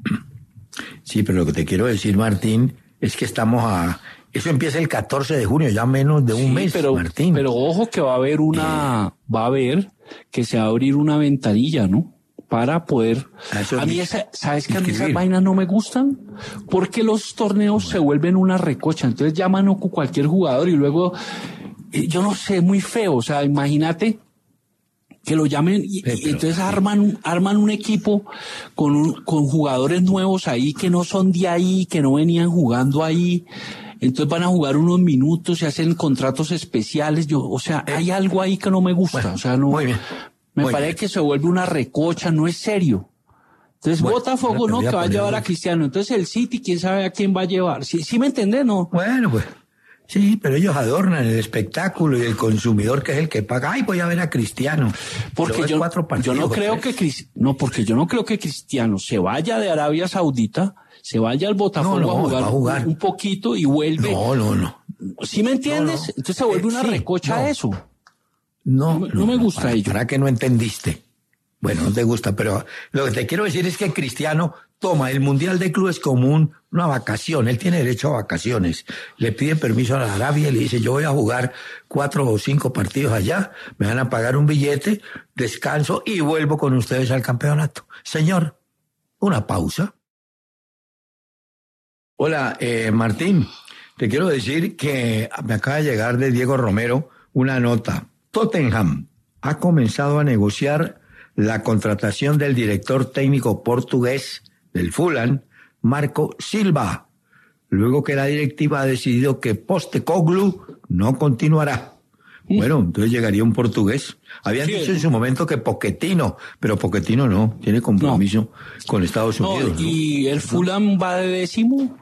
Sí, pero lo que te quiero decir, Martín, es que estamos a... Eso empieza el catorce de junio, ya menos de un Sí, mes, pero, Martín. pero ojo que va a haber una, va a haber que se va a abrir una ventanilla, ¿no? Para poder. A eso A mí di- esa, ¿sabes que a mí esas inscribir. vainas no me gustan? Porque los torneos se vuelven una recocha. Entonces llaman a cualquier jugador y luego, eh, yo no sé, es muy feo. O sea, imagínate que lo llamen y, Pero- y entonces arman, un- arman un equipo con, un- con jugadores nuevos ahí que no son de ahí, que no venían jugando ahí. Entonces van a jugar unos minutos y hacen contratos especiales. Yo, o sea, hay algo ahí que no me gusta. Bueno, o sea, no. muy bien. Me Muy parece bien. que se vuelve una recocha, no es serio. Entonces, Bueno, Botafogo ahora te no, voy a que va a poner llevar a un- Cristiano. Entonces el City, quién sabe a quién va a llevar. ¿Sí, sí me entendés, no? Bueno, pues... Sí, pero ellos adornan el espectáculo y el consumidor, que es el que paga. Ay, voy a ver a Cristiano. Porque Pero es yo, cuatro yo partidos, no creo pues. que Cris- no, porque yo no creo que Cristiano se vaya de Arabia Saudita, se vaya al Botafogo No, no, a, jugar va a jugar. Un, un poquito y vuelve. No, no, no. ¿Sí me entiendes? No, no. Entonces se vuelve Eh, una sí, recocha no. eso. No, No me- no me gusta para, ello. Para que no entendiste. Bueno, no te gusta, pero lo que te quiero decir es que Cristiano toma el Mundial de Clubes como un- una vacación. Él tiene derecho a vacaciones. Le pide permiso a la Arabia y le dice, yo voy a jugar cuatro o cinco partidos allá, me van a pagar un billete, descanso y vuelvo con ustedes al campeonato. Señor, una pausa. Hola, eh, Martín. Te quiero decir que me acaba de llegar de Diego Romero una nota. Tottenham ha comenzado a negociar la contratación del director técnico portugués del Fulham, Marco Silva, luego que la directiva ha decidido que Postecoglou no continuará. Bueno, entonces llegaría un portugués. Habían Sí, dicho en su momento que Pochettino, pero Pochettino no, tiene compromiso con Estados No, Unidos. ¿no? y el Fulham va de décimo.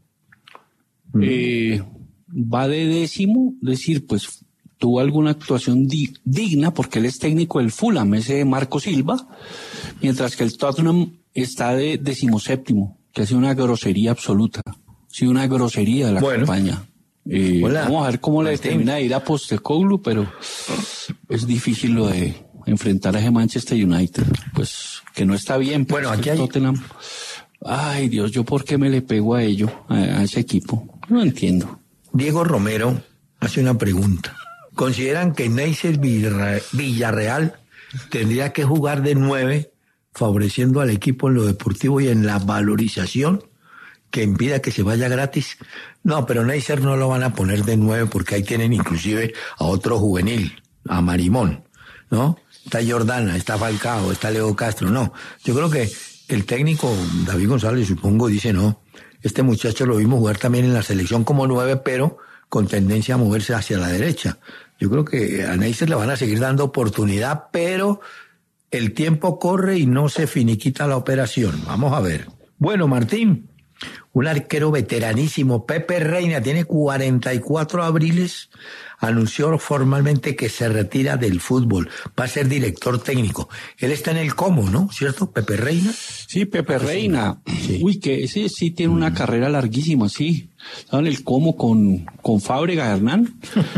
Eh, va de décimo, decir, pues tuvo alguna actuación di- digna porque él es técnico del Fulham, ese Marco Silva, mientras que el Tottenham está de decimoséptimo, que ha sido una grosería absoluta, ha sido una grosería de la Bueno. campaña. Eh, Hola, vamos a ver cómo le Martín. termina de ir a Postecoglou, pero es difícil lo de enfrentar a ese Manchester United, pues que no está bien. Pues, Bueno, aquí el hay- Tottenham. Ay, Dios, ¿yo por qué me le pego a ello, a, a ese equipo? No entiendo. Diego Romero hace una pregunta. ¿Consideran que Neisser Villarre- Villarreal tendría que jugar de nueve, favoreciendo al equipo en lo deportivo y en la valorización, que impida que se vaya gratis? No, pero Neisser no lo van a poner de nueve porque ahí tienen inclusive a otro juvenil, a Marimón, ¿no? Está Jordana, está Falcao, está Leo Castro, no. Yo creo que el técnico David González, supongo, dice no. Este muchacho lo vimos jugar también en la selección como nueve, pero con tendencia a moverse hacia la derecha. Yo creo que a Neisser le van a seguir dando oportunidad, pero el tiempo corre y no se finiquita la operación. Vamos a ver. Bueno, Martín, un arquero veteranísimo, Pepe Reina, tiene cuarenta y cuatro abriles, anunció formalmente que se retira del fútbol, va a ser director técnico. Él está en el Como, ¿no? ¿Cierto? Pepe Reina. Sí, Pepe Reina. Sí. Uy, que ese sí tiene una carrera larguísima, sí. Estaba en el Como con, con Fábrega Hernán.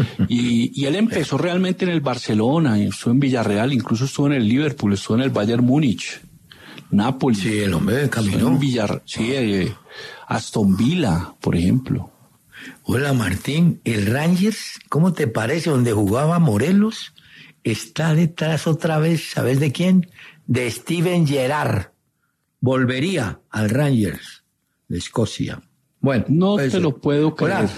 y, y él empezó realmente en el Barcelona, y estuvo en Villarreal, incluso estuvo en el Liverpool, estuvo en el Bayern Múnich, Nápoles. Sí, el hombre estuvo caminó. en Villar, sí, eh, Aston Villa, por ejemplo. Hola Martín, el Rangers, ¿cómo te parece? Donde jugaba Morelos, está detrás otra vez, ¿sabes de quién? De Steven Gerrard. Volvería al Rangers de Escocia. Bueno, No pues, te lo puedo creer. hola.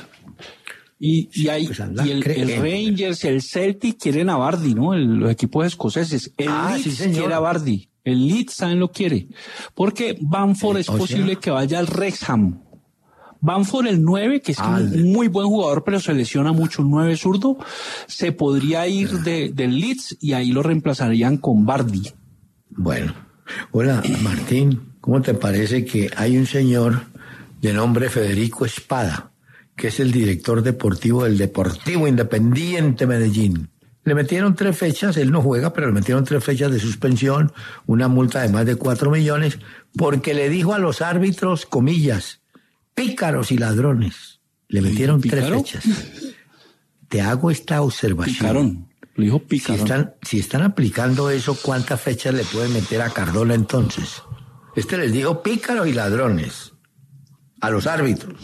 Y, y, hay, Pues anda, y el, cree- el Rangers, el Celtic quieren a Bardi, ¿no? El- los equipos escoceses. El Ah, Leeds sí, señor. quiere a Bardi. El Leeds también lo quiere. Porque Bamford es o posible sea, que vaya al Wrexham. Bamford, el nueve, que es Ah, un el- muy buen jugador, pero se lesiona mucho, un nueve zurdo, se podría ir de, del Leeds y ahí lo reemplazarían con Vardy. Bueno, hola Martín, ¿cómo te parece que hay un señor de nombre Federico Espada, que es el director deportivo del Deportivo Independiente Medellín? Le metieron tres fechas, él no juega, pero le metieron tres fechas de suspensión, una multa de más de cuatro millones, porque le dijo a los árbitros, comillas, pícaros y ladrones. Le metieron ¿Pícaro? tres fechas. Te hago esta observación. Picarón. Lo dijo Si Picarón. están, si están aplicando eso, ¿cuántas fechas le pueden meter a Cardona entonces? Este les dijo pícaros y ladrones a los árbitros.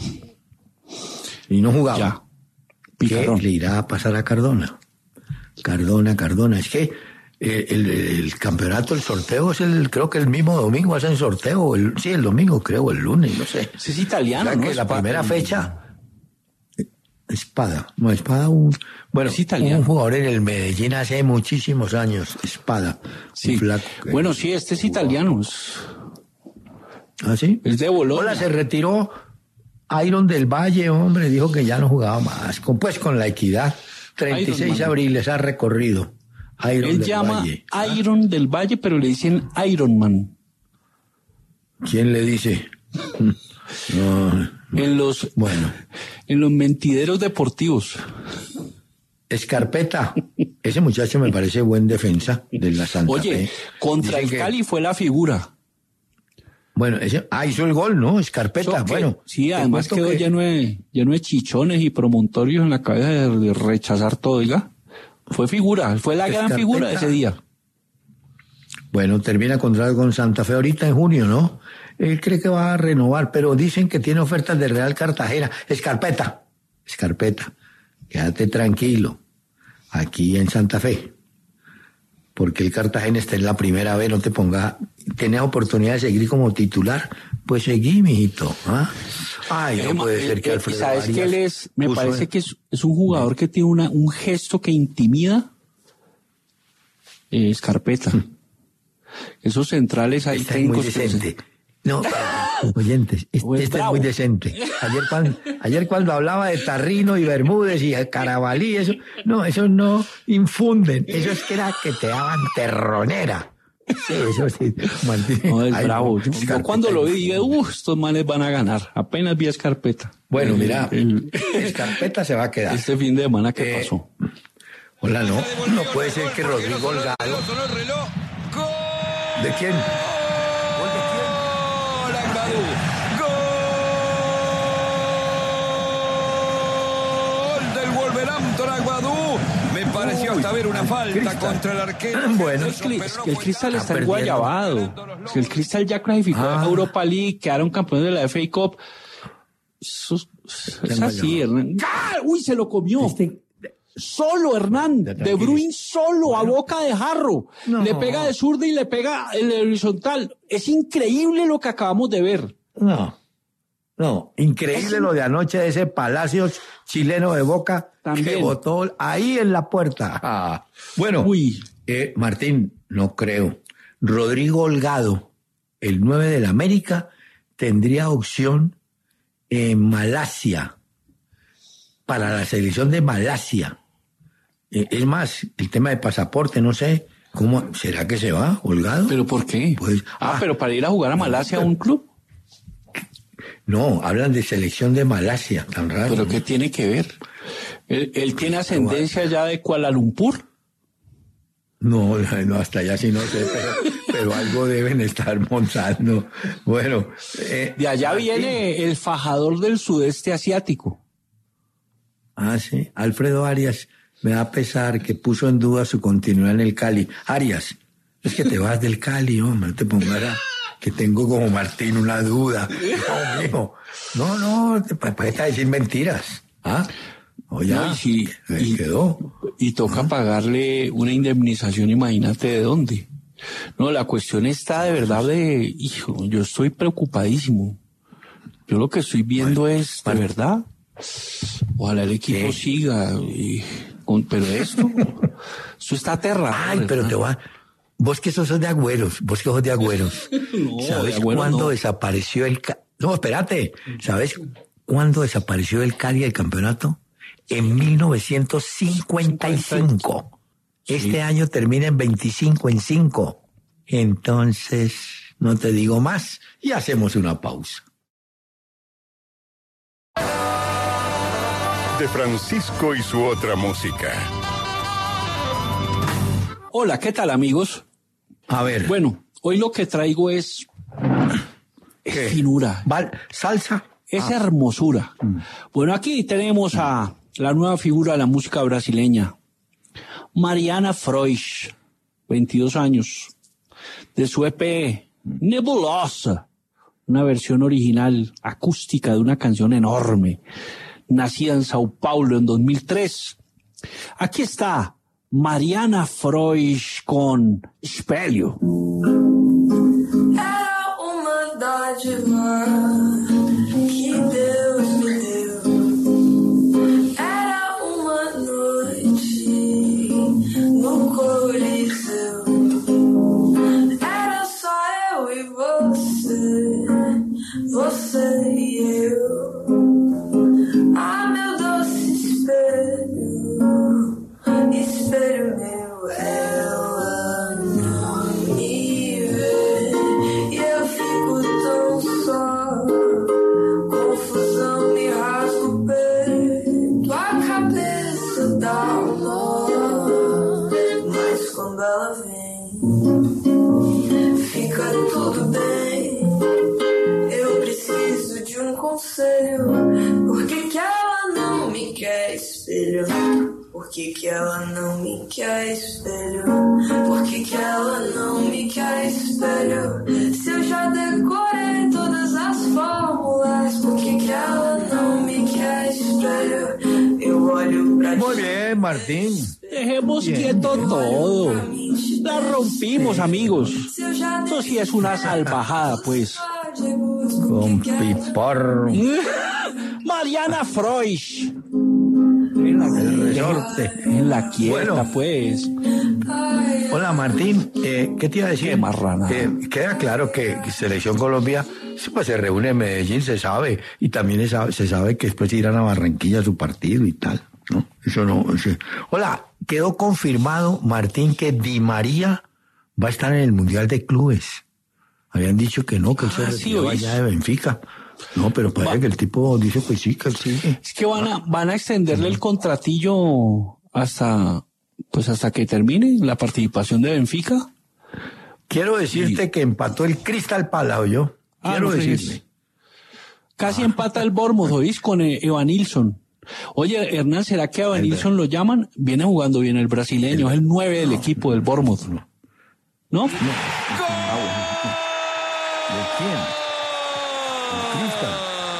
Y no jugaba. Ya. ¿Qué Picarón. le irá a pasar a Cardona? Cardona, Cardona. Es que eh, el, el campeonato, el sorteo es el, creo que el mismo domingo hacen sorteo. El, sí, el domingo, creo, el lunes, no sé. Ese es italiano, O sea ¿no? que la Espada. primera fecha. Espada, no, Espada, un, bueno, Es italiano. un jugador en el Medellín hace muchísimos años, Espada, Sí. un flaco. que- Bueno, sí, este es italiano. Es, ¿Ah, sí? es de Bolonia. Hola, se retiró Iron del Valle, hombre, dijo que ya no jugaba más, con, pues con la Equidad, treinta y seis Iron Man. abriles ha recorrido, Iron Él del llama Valle. ¿Ah? Iron del Valle, pero le dicen Iron Man. ¿Quién le dice? No, En los, bueno, en los mentideros deportivos. Escarpeta, ese muchacho me parece buen defensa de la Santa Oye, Fe. contra Dicen el que- Cali fue la figura. Bueno, ese, ah, hizo el gol, ¿no? Escarpeta, Eso que- bueno. sí, te además cuento quedó que- lleno de, lleno de chichones y promontorios en la cabeza de, de rechazar todo, oiga. Fue figura, fue la gran Escarpeta. figura de ese día. Bueno, termina contrato con Santa Fe ahorita en junio, ¿no? Él cree que va a renovar, pero dicen que tiene ofertas de Real Cartagena. Escarpeta, Escarpeta, quédate tranquilo, aquí en Santa Fe. Porque el Cartagena está en la primera vez, no te pongas, tenés oportunidad de seguir como titular, pues seguí, mijito. ¿Ah? Ay, no Emma, puede ser que eh, eh, Alfredo ¿sabes que él Arias es? Me puso- parece que es, es un jugador que tiene una, un gesto que intimida. Eh, Escarpeta. Esos centrales ahí Este es muy técnicos que- decente. No, oyentes, este, O es este es bravo. muy decente. Ayer cuando, ayer cuando hablaba de Tarrino y Bermúdez y Carabalí, eso, no, eso no infunden. Eso es que era que te daban terronera. Sí, eso sí. Martín. No, es Ay, bravo. no, Yo, yo Escarpeta. cuando lo vi dije, uff, estos manes van a ganar. Apenas vi a Escarpeta. Bueno, El- mira, el- Escarpeta se va a quedar. este fin de semana que Eh, pasó. Hola, no. No puede ser que Rodrigo Holgado. ¿De quién? ¿Gol de quién? Gol del Wolverhampton Aguadú. Me pareció hasta ver una falta Cristal. contra el arquero. Bueno, Es que, es que el Cristal está perdiendo. enguayabado. Si el Cristal ya clasificó Ah. a Europa League, quedaron campeones de la F A Cup. Eso es, es así, Hernán. ¡Ah! ¡Uy, se lo comió! Este- Solo Hernán, Ya, De tranquilo. Bruyne solo, a boca de jarro. No. Le pega de zurda y le pega el horizontal. Es increíble lo que acabamos de ver. No, no, increíble lo de anoche de ese Palacio chileno de Boca También. que botó ahí en la puerta. Ah, bueno, Uy. eh, Martín, no creo. Rodrigo Holgado, el nueve del América, tendría opción en Malasia, para la selección de Malasia. Eh, es más, el tema de pasaporte, no sé, ¿cómo será que se va, Holgado? ¿Pero por qué? Pues, ah, ah, pero para ir a jugar a Malasia a un club. No, hablan de selección de Malasia, tan raro. ¿Pero ¿no? qué tiene que ver? ¿Él, él tiene ascendencia ya de Kuala Lumpur? No, no, hasta allá sí no sé, pero, pero algo deben estar montando. Bueno. eh, De allá Martín. viene el fajador del sudeste asiático. Ah, sí. Alfredo Arias, me da pesar que puso en duda su continuidad en el Cali. Arias, es que te vas del Cali, hombre, no te pongas a- que tengo como Martín una duda. No, mijo. no, no, te puedes decir mentiras. ¿Ah? O ya, No, y si- que- y- quedó. Y toca pagarle una indemnización, imagínate de dónde. No, la cuestión está de verdad de, hijo, yo estoy preocupadísimo. Yo lo que estoy viendo es, de verdad, ojalá el equipo ¿Qué? siga, y con- pero esto, esto está aterrador. Ay, pero ¿verdad? te voy a, vos que sos de Agüeros, vos que sos de Agüeros. No, ¿Sabes de Agüeros cuándo no. desapareció el... Ca- No, espérate. ¿Sabes cuándo desapareció el Cali del campeonato? En mil novecientos cincuenta y cinco. Este Sí. año termina en veinticinco en cinco. Entonces, no te digo más y hacemos una pausa. De Francisco y su otra música. Hola, ¿qué tal, amigos? A ver. Bueno, hoy lo que traigo es, es ¿qué? finura, Val- ¿Salsa? es hermosura. Bueno, aquí tenemos a la nueva figura de la música brasileña, Mariana Frois, veintidós años, de su E P Nebulosa, una versión original acústica de una canción enorme, nacida en Sao Paulo en dos mil tres. Aquí está Mariana Frois con Espelho. Era uma dádiva que Deus me deu. Era uma noite no Coliseu. Era só eu e você, você e eu. Ah, meu doce espelho, espelho meu, ela não me vê. E eu fico tão só, confusão me rasga o peito, a cabeça dá um nó, mas quando ela vem, fica tudo bem. Eu preciso de um conselho, por que que ela não me quer espelho? Por que que ela não me quer espelho? Por que que ela não me quer espelho? Se eu já decorei todas as fórmulas, por que que ela não me quer espelho? Eu olho pra Muy ti. bien, Martín. Dejemos quieto todo. La rompimos, amigos. Eso sí es una salvajada, pues. Con piporro. Mariana Frois. El resorte. En la quieta, Bueno. pues. Hola, Martín. Eh, ¿Qué te iba a decir? Qué marrana. Eh, queda claro que Selección Colombia pues, se reúne en Medellín, se sabe. Y también se sabe, se sabe que después irán a Barranquilla a su partido y tal, ¿no? Eso no... Eso... Hola, quedó confirmado, Martín, que Di María va a estar en el Mundial de Clubes. Habían dicho que no, que él se Ah, sí, retiró oís. allá de Benfica. No, pero parece Va. que el tipo dice que sí, que él sigue. Es que van a, van a extenderle el contratillo hasta, pues hasta que termine la participación de Benfica. Quiero decirte que empató el Crystal Palace, yo. Ah, Quiero no fregues. decirte. Casi empata el Bournemouth, ¿oís? Con eh, Evanilson. Oye, Hernán, ¿será que a Evanilson lo llaman? Viene jugando bien el brasileño, es el nueve del equipo del Bournemouth. ¿No? ¿De quién? ¿El Crystal?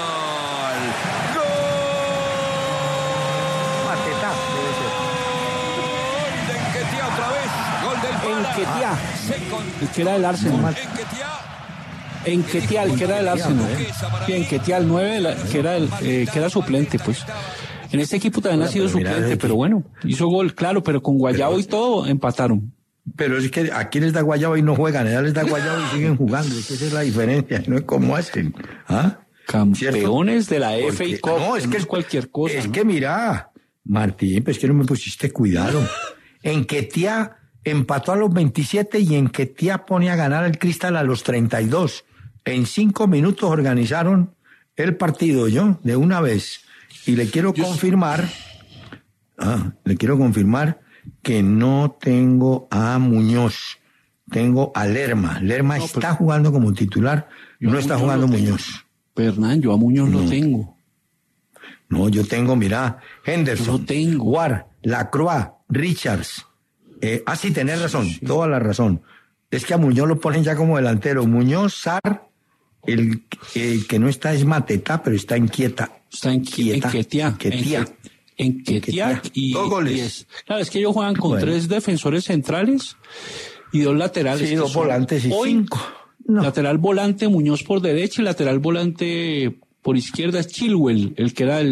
Paquetá, debe ser. De Enquetia otra vez. Gol del Enquetia, Second. el que era del Arsenal. Enquetia. Enquetia, el que era del Arsenal. Sí, Enquetia, el nueve, la- que era el, eh, que era suplente, pues. En este equipo también ha sido pero mira, suplente, de pero que- bueno, hizo gol, claro, pero con Guayabo y todo empataron. Pero es que aquí les da guayaba y no juegan, allá les da guayaba y siguen jugando. Es que esa es la diferencia, no es como hacen. ¿Ah? Campeones ¿Cierto? de la F Porque- A Cup. No, es que es cualquier cosa. Es ¿no? que mira, Martín, pues que no me pusiste cuidado. Enquetia empató a los veintisiete y Enquetia pone a ganar al Cristal a los treinta y dos. En cinco minutos organizaron el partido, yo, de una vez. Y le quiero Yo- confirmar, ah, le quiero confirmar que no tengo a Muñoz, tengo a Lerma. Lerma No, está pero- jugando como titular, Yo no a está Muñoz jugando lo tengo. Muñoz. Hernán, yo a Muñoz lo tengo. No, yo tengo, mira, Henderson, Yo tengo. War, Lacroix, Richards. Eh, ah, sí, tenés razón, toda la razón. Es que a Muñoz lo ponen ya como delantero. Muñoz, Sar, el, el que no está es Mateta, pero está inquieta. Está en Quieta, Enquetia. Enquetia. Enquetia. Enquetia. Y, Dos goles. y es- claro, es que ellos juegan con Bueno. tres defensores centrales y dos laterales. Sí, que dos son volantes y hoy, cinco. No. Lateral volante Muñoz por derecha y lateral volante por izquierda es Chilwell, el que era el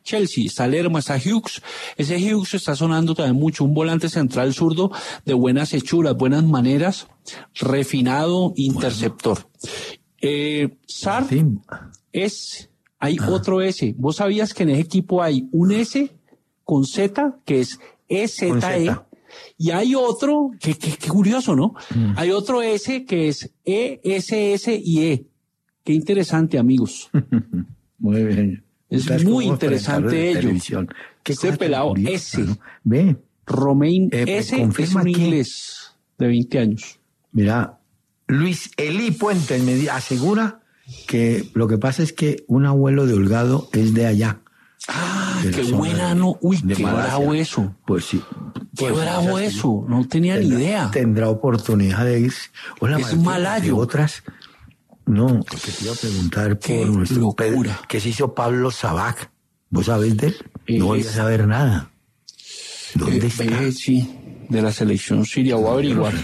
Chelsea. Está Lerma, está Hughes. Ese Hughes está sonando también mucho. Un volante central zurdo de buenas hechuras, buenas maneras, refinado, interceptor. Eh, Sar es, hay ah. otro S. ¿Vos sabías que en ese equipo hay un S con Z, que es E Z E? Y hay otro, que, que, que curioso, ¿no? Mm. Hay otro S que es E S S y E. Qué interesante, amigos. Muy bien. Es muy interesante ello. Este pelado curiosa, S. ¿No? Ve. Romain eh, S es un inglés de veinte años. Mira, Luis Elí Puente me asegura que lo que pasa es que un abuelo de Holgado es de allá. Ah, qué buena, no. Uy, qué Malasia. Bravo eso. Pues sí. Qué pues, bravo eso. No tenía tendrá, ni idea. Tendrá oportunidad de ir. Hola, es Martín, malayo. Otras. No, porque te iba a preguntar qué por nuestro locura. Pedro, ¿qué se hizo Pablo Sabac? ¿Vos sabés de él? No voy a saber nada. ¿Dónde eh, está? Eh, sí, de la selección siria. Voy a averiguar.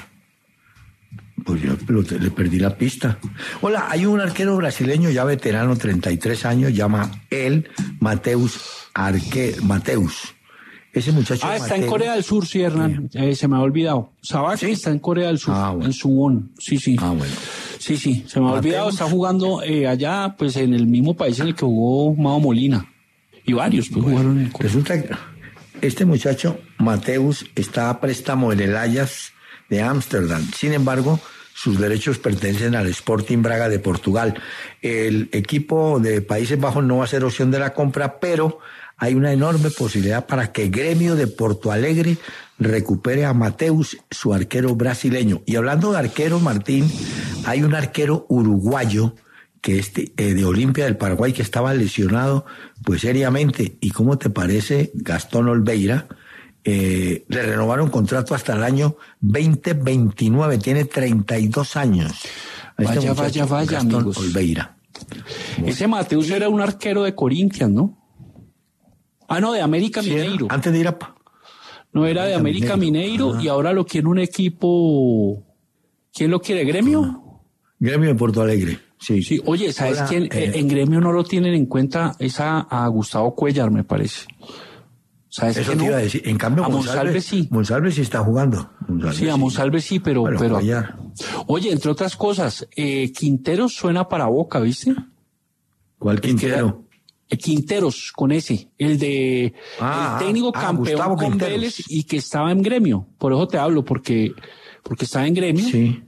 Pues yo lo, le perdí la pista. Hola, hay un arquero brasileño ya veterano, treinta y tres años, llama él Mateus Arque, Mateus. Ese muchacho. Ah, está Mateus, en Corea del Sur, sí, Hernán. Eh, se me ha olvidado. Sabac ¿sí? Está en Corea del Sur, ah, bueno. en Suwon. Sí, sí. Ah, bueno. Sí, sí, se me ha olvidado. Está jugando eh, allá, pues en el mismo país en el que jugó Mao Molina. Y varios, pues bueno, jugaron en Corea. Resulta que este muchacho, Mateus, está a préstamo en el Ajax de Ámsterdam. Sin embargo, sus derechos pertenecen al Sporting Braga de Portugal. El equipo de Países Bajos no va a ser opción de la compra, pero hay una enorme posibilidad para que Gremio de Porto Alegre recupere a Mateus, su arquero brasileño. Y hablando de arqueros, Martín, hay un arquero uruguayo que este eh, de Olimpia del Paraguay que estaba lesionado pues seriamente. ¿Y cómo te parece Gastón Olveira? Eh, le renovaron contrato hasta el año veinte veintinueve, tiene treinta y dos años. Vaya, este vaya, vaya, Gastón amigos. Olveira. Bueno. Ese Mateus era un arquero de Corinthians, ¿no? Ah, no, de América sí, Mineiro. Era, antes de ir a... No, era de América Mineiro, Mineiro y ahora lo quiere un equipo... ¿Quién lo quiere? ¿Gremio? Ah, Gremio de Porto Alegre, sí. Sí, oye, ¿sabes Hola, quién? Eh... En Gremio no lo tienen en cuenta, es a, a Gustavo Cuellar, me parece. ¿Sabes Eso qué te no? iba a decir. En cambio, a Monsalve, Monsalve sí. Monsalve sí está jugando. Monsalve, sí, a Monsalve sí, pero... Bueno, pero Cuellar. Oye, entre otras cosas, eh, Quinteros suena para Boca, ¿viste? ¿Cuál Quintero? Quinteros, con ese, el de ah, el técnico ah, campeón Gustavo con Quinteros. Vélez y que estaba en Gremio. Por eso te hablo, porque porque estaba en Gremio. Sí.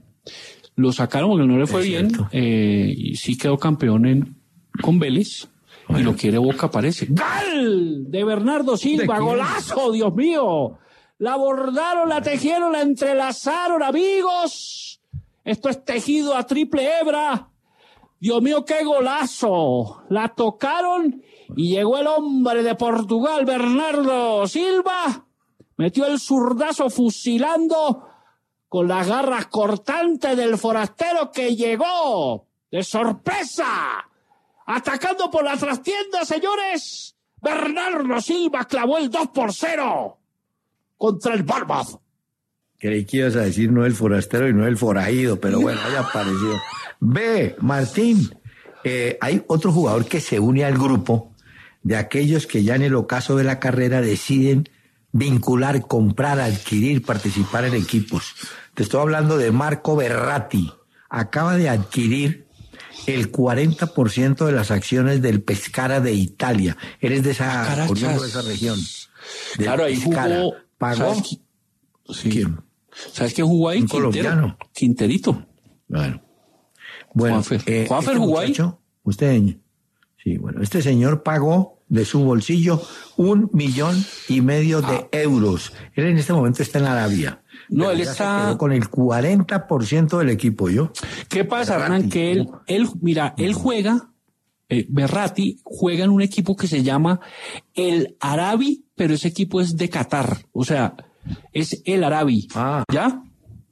Lo sacaron porque no le fue es bien. Eh, y sí quedó campeón en con Vélez. Bueno. Y lo quiere Boca, parece. ¡Gol! De Bernardo Silva, ¿de golazo, Dios mío! La bordaron, la tejieron, la entrelazaron, amigos. Esto es tejido a triple hebra. Dios mío, qué golazo. La tocaron y llegó el hombre de Portugal, Bernardo Silva. Metió el zurdazo fusilando con las garras cortantes del forastero que llegó de sorpresa. Atacando por la trastienda, señores. Bernardo Silva clavó el dos por cero contra el Bournemouth. Creí que ibas a decir no el forastero y no el forajido, pero bueno, ya apareció. Ve, Martín, eh, hay otro jugador que se une al grupo de aquellos que ya en el ocaso de la carrera deciden vincular, comprar, adquirir, participar en equipos. Te estoy hablando de Marco Verratti. Acaba de adquirir el cuarenta por ciento de las acciones del Pescara de Italia. Eres de esa, de esa región. Claro, ahí Pescara. jugó. ¿Pagó? ¿Sabes, sí. ¿Quién? ¿Sabes qué jugó ahí? Un Quintero. colombiano. Quinterito. Bueno. Bueno, Juanfer, eh, Juanfer este jugó ahí. Usted, sí, bueno, este señor pagó de su bolsillo un millón y medio de ah. euros. Él en este momento está en Arabia. No, él está se quedó con el cuarenta por ciento del equipo, yo. ¿Qué pasa, Hernán? Que él, él, mira, él juega, eh, Verratti juega en un equipo que se llama el Arabi, pero ese equipo es de Qatar. O sea, es el Arabi. Ah. ¿Ya?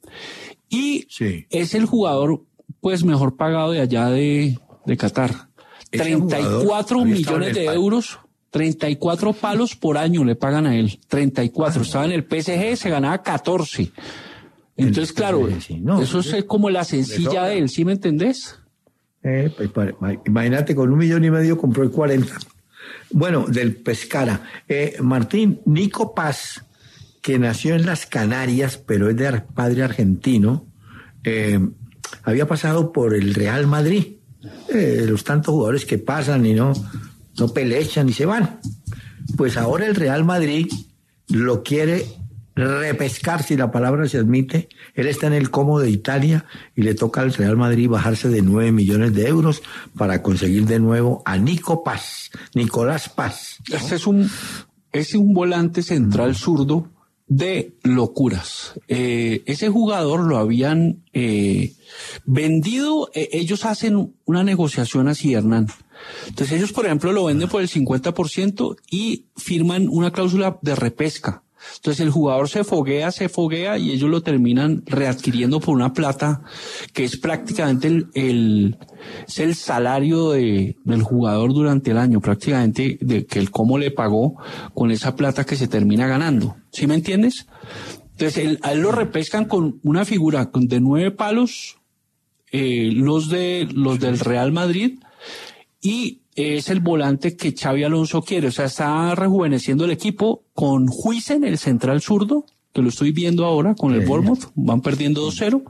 Y sí. es el jugador, pues, mejor pagado de allá de, de Qatar. treinta y cuatro millones de euros, treinta y cuatro palos por año le pagan a él. treinta y cuatro. Ah, estaba en el P S G, se ganaba catorce. Entonces, claro, sí. no, eso es como la sencilla de él, ¿sí me entendés? Eh, pues, imagínate, con un millón y medio compró el cuarenta. Bueno, del Pescara. Eh, Martín, Nico Paz, que nació en las Canarias, pero es de padre argentino, eh, había pasado por el Real Madrid. Eh, los tantos jugadores que pasan y no, no pelechan y se van. Pues ahora el Real Madrid lo quiere repescar, si la palabra se admite. Él está en el Como de Italia y le toca al Real Madrid bajarse de nueve millones de euros para conseguir de nuevo a Nico Paz, Nicolás Paz, ¿no? Este es un, es un volante central zurdo de locuras. Eh, ese jugador lo habían eh, vendido, eh, ellos hacen una negociación así, Hernán. Entonces ellos, por ejemplo, lo venden por el cincuenta por ciento y firman una cláusula de repesca. Entonces el jugador se foguea, se foguea y ellos lo terminan readquiriendo por una plata que es prácticamente el, el, es el salario de, del jugador durante el año, prácticamente de que el Como le pagó con esa plata que se termina ganando. ¿Sí me entiendes? Entonces él, a él lo repescan con una figura de nueve palos, eh, los de, los del Real Madrid, y es el volante que Xabi Alonso quiere. O sea, está rejuveneciendo el equipo con Huijsen, el central zurdo, que lo estoy viendo ahora con el Bournemouth. Van perdiendo dos cero.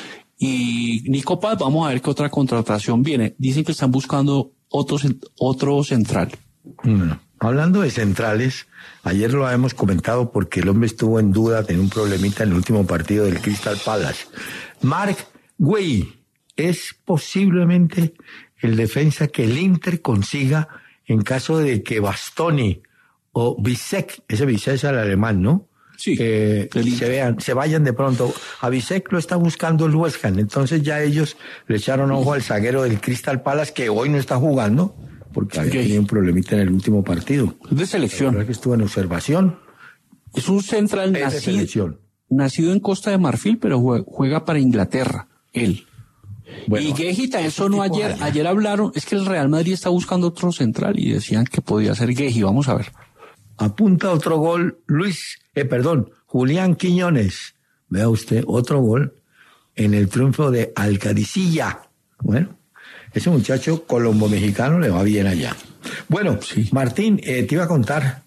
Y Nico Paz, vamos a ver qué otra contratación viene. Dicen que están buscando otro, otro central. Bueno, hablando de centrales, ayer lo habíamos comentado porque el hombre estuvo en duda, tenía un problemita en el último partido del Crystal Palace. Marc Guéhi es posiblemente el defensa que el Inter consiga en caso de que Bastoni o Bisek, ese Bisek es el alemán, ¿no? Sí. Eh, se vean, se vayan de pronto. A Bisek lo está buscando el West Ham, entonces ya ellos le echaron ojo al zaguero del Crystal Palace, que hoy no está jugando, porque había tenido un problemita en el último partido. De selección. La verdad que estuvo en observación. Es un central Es de nacido, selección. nacido en Costa de Marfil, pero juega, juega para Inglaterra, él. Bueno, y Guehi también sonó ayer, allá. ayer hablaron, es que el Real Madrid está buscando otro central y decían que podía ser Guehi, vamos a ver. Apunta otro gol, Luis, eh, perdón, Julián Quiñones. Vea usted, otro gol en el triunfo de Alcaricilla. Bueno, ese muchacho colombo-mexicano le va bien allá. Bueno, sí. Martín, eh, te iba a contar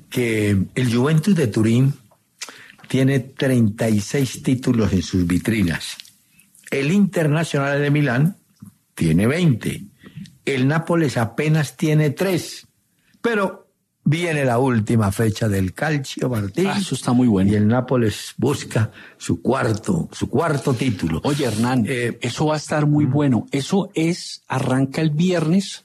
que el Juventus de Turín tiene treinta y seis títulos en sus vitrinas. El Internacional de Milán tiene veinte. El Nápoles apenas tiene tres. Pero viene la última fecha del Calcio, Martín. Ah, eso está muy bueno. Y el Nápoles busca su cuarto, su cuarto título. Oye, Hernán, eh, eso va a estar muy bueno. Eso es, arranca el viernes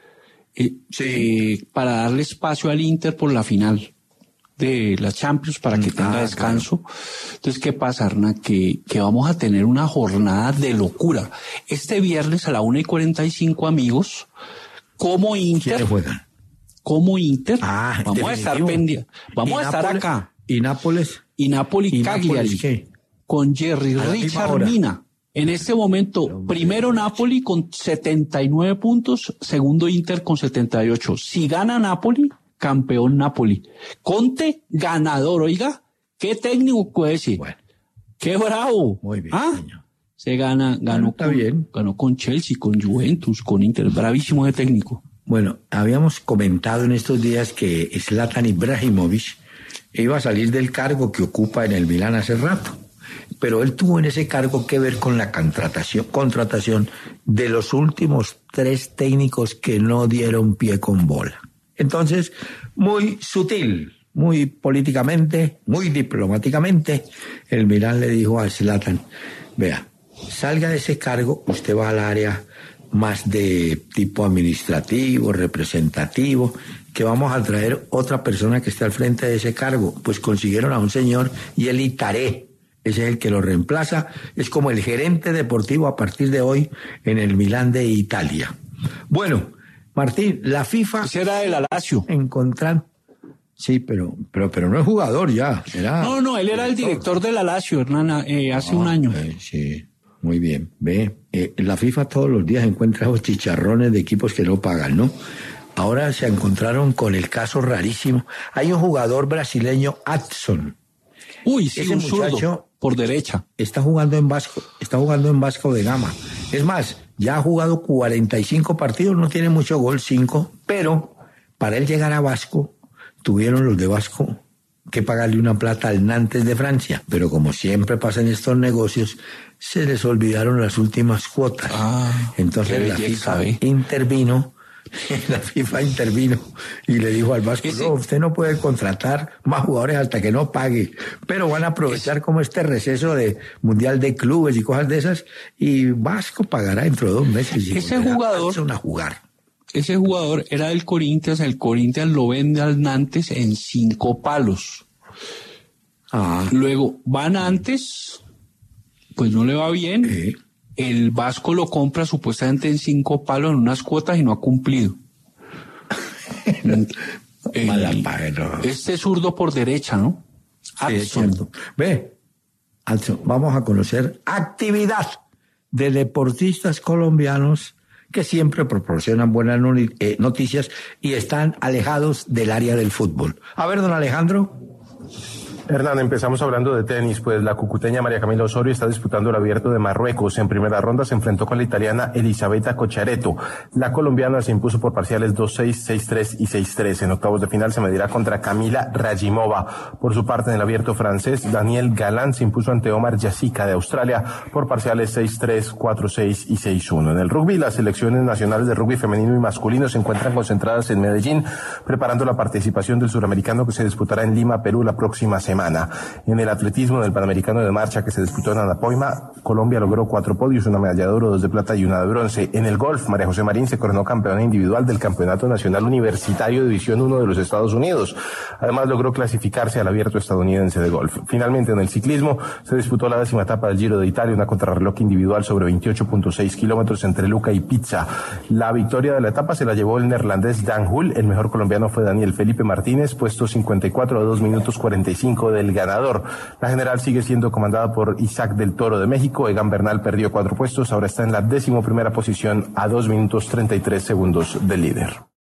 eh, sí. eh, para darle espacio al Inter por la final de la Champions para que tenga ah, descanso. Claro. Entonces, ¿qué pasa, Hernán? Que, que vamos a tener una jornada de locura. Este viernes a la una y cuarenta y cinco, amigos, como Inter. ¿Quiénes juegan? Como Inter. Ah, vamos definitivo. a estar pendientes. Vamos a estar Nápoles, acá. ¿Y Nápoles? Y Napoli ¿Y Cagliari. Nápoles qué? Con Jerry Richard Mina. En este momento, primero Napoli con setenta y nueve puntos, segundo Inter con setenta y ocho. Si gana Napoli, campeón Napoli. Conte, ganador. Oiga, ¿qué técnico puede decir? Bueno. ¡Qué bravo! Muy bien, ¿Ah? señor. Se gana, ganó, está con, bien. ganó con Chelsea, con Juventus, con Inter. Bravísimo de técnico. Bueno, habíamos comentado en estos días que Zlatan Ibrahimovic iba a salir del cargo que ocupa en el Milán hace rato. Pero él tuvo en ese cargo que ver con la contratación, contratación de los últimos tres técnicos que no dieron pie con bola. Entonces, muy sutil, muy políticamente, muy diplomáticamente, el Milán le dijo a Zlatan, vea, salga de ese cargo, usted va al área más de tipo administrativo, representativo, que vamos a traer otra persona que esté al frente de ese cargo. Pues consiguieron a un señor, Yeli Taré, ese es el que lo reemplaza, es como el gerente deportivo a partir de hoy en el Milán de Italia. Bueno, Martín, la FIFA... Ese era el Lazio. Encontrar... Sí, pero, pero, pero no es jugador ya. Era no, no, él era el director del Lazio, Hernán, eh, hace ah, un año. Eh, sí, muy bien. Ve, eh, la FIFA todos los días encuentra esos chicharrones de equipos que no pagan, ¿no? Ahora se encontraron con el caso rarísimo. Hay un jugador brasileño, Adson. Uy, sí, ese un muchacho zurdo, por derecha. Está jugando en Vasco, está jugando en Vasco de Gama. Es más, ya ha jugado cuarenta y cinco partidos, no tiene mucho gol, cinco, pero para él llegar a Vasco, tuvieron los de Vasco que pagarle una plata al Nantes de Francia, pero como siempre pasa en estos negocios, se les olvidaron las últimas cuotas. Ah, Entonces la FIFA ¿eh? intervino, la FIFA intervino y le dijo al Vasco, ¿Ese? no, usted no puede contratar más jugadores hasta que no pague, pero van a aprovechar como este receso de Mundial de Clubes y cosas de esas, y Vasco pagará dentro de dos meses. Y ese jugador a jugar. Ese jugador era del Corinthians, el Corinthians lo vende al Nantes en cinco palos. Ah. Luego va Nantes, pues no le va bien. ¿Eh? El Vasco lo compra supuestamente en cinco palos en unas cuotas y no ha cumplido. el, Mala paga, no. Este zurdo por derecha, ¿no? Sí, es cierto. Ve, Adson, vamos a conocer actividad de deportistas colombianos que siempre proporcionan buenas noticias y están alejados del área del fútbol. A ver, don Alejandro. Hernán, empezamos hablando de tenis, pues la cucuteña María Camila Osorio está disputando el Abierto de Marruecos. En primera ronda se enfrentó con la italiana Elisabetta Cocciaretto. La colombiana se impuso por parciales dos seis, seis tres y seis tres. En octavos de final se medirá contra Camila Radimova. Por su parte, en el Abierto francés, Daniel Galán se impuso ante Omar Yasica de Australia por parciales seis tres, cuatro seis y seis uno. En el rugby, las selecciones nacionales de rugby femenino y masculino se encuentran concentradas en Medellín, preparando la participación del suramericano que se disputará en Lima, Perú, la próxima semana. En el atletismo del Panamericano de Marcha que se disputó en Anapoima, Colombia logró cuatro podios, una medalla de oro, dos de plata y una de bronce. En el golf, María José Marín se coronó campeona individual del Campeonato Nacional Universitario División uno de los Estados Unidos. Además, logró clasificarse al Abierto Estadounidense de golf. Finalmente, en el ciclismo, se disputó la décima etapa del Giro de Italia, una contrarreloj individual sobre veintiocho punto seis kilómetros entre Luca y Pizza. La victoria de la etapa se la llevó el neerlandés Dan Hull. El mejor colombiano fue Daniel Felipe Martínez, puesto cincuenta y cuatro a dos minutos cuarenta y cinco del ganador. La general sigue siendo comandada por Isaac del Toro de México. Egan Bernal perdió cuatro puestos, ahora está en la décimo primera posición a dos minutos treinta y tres segundos del líder.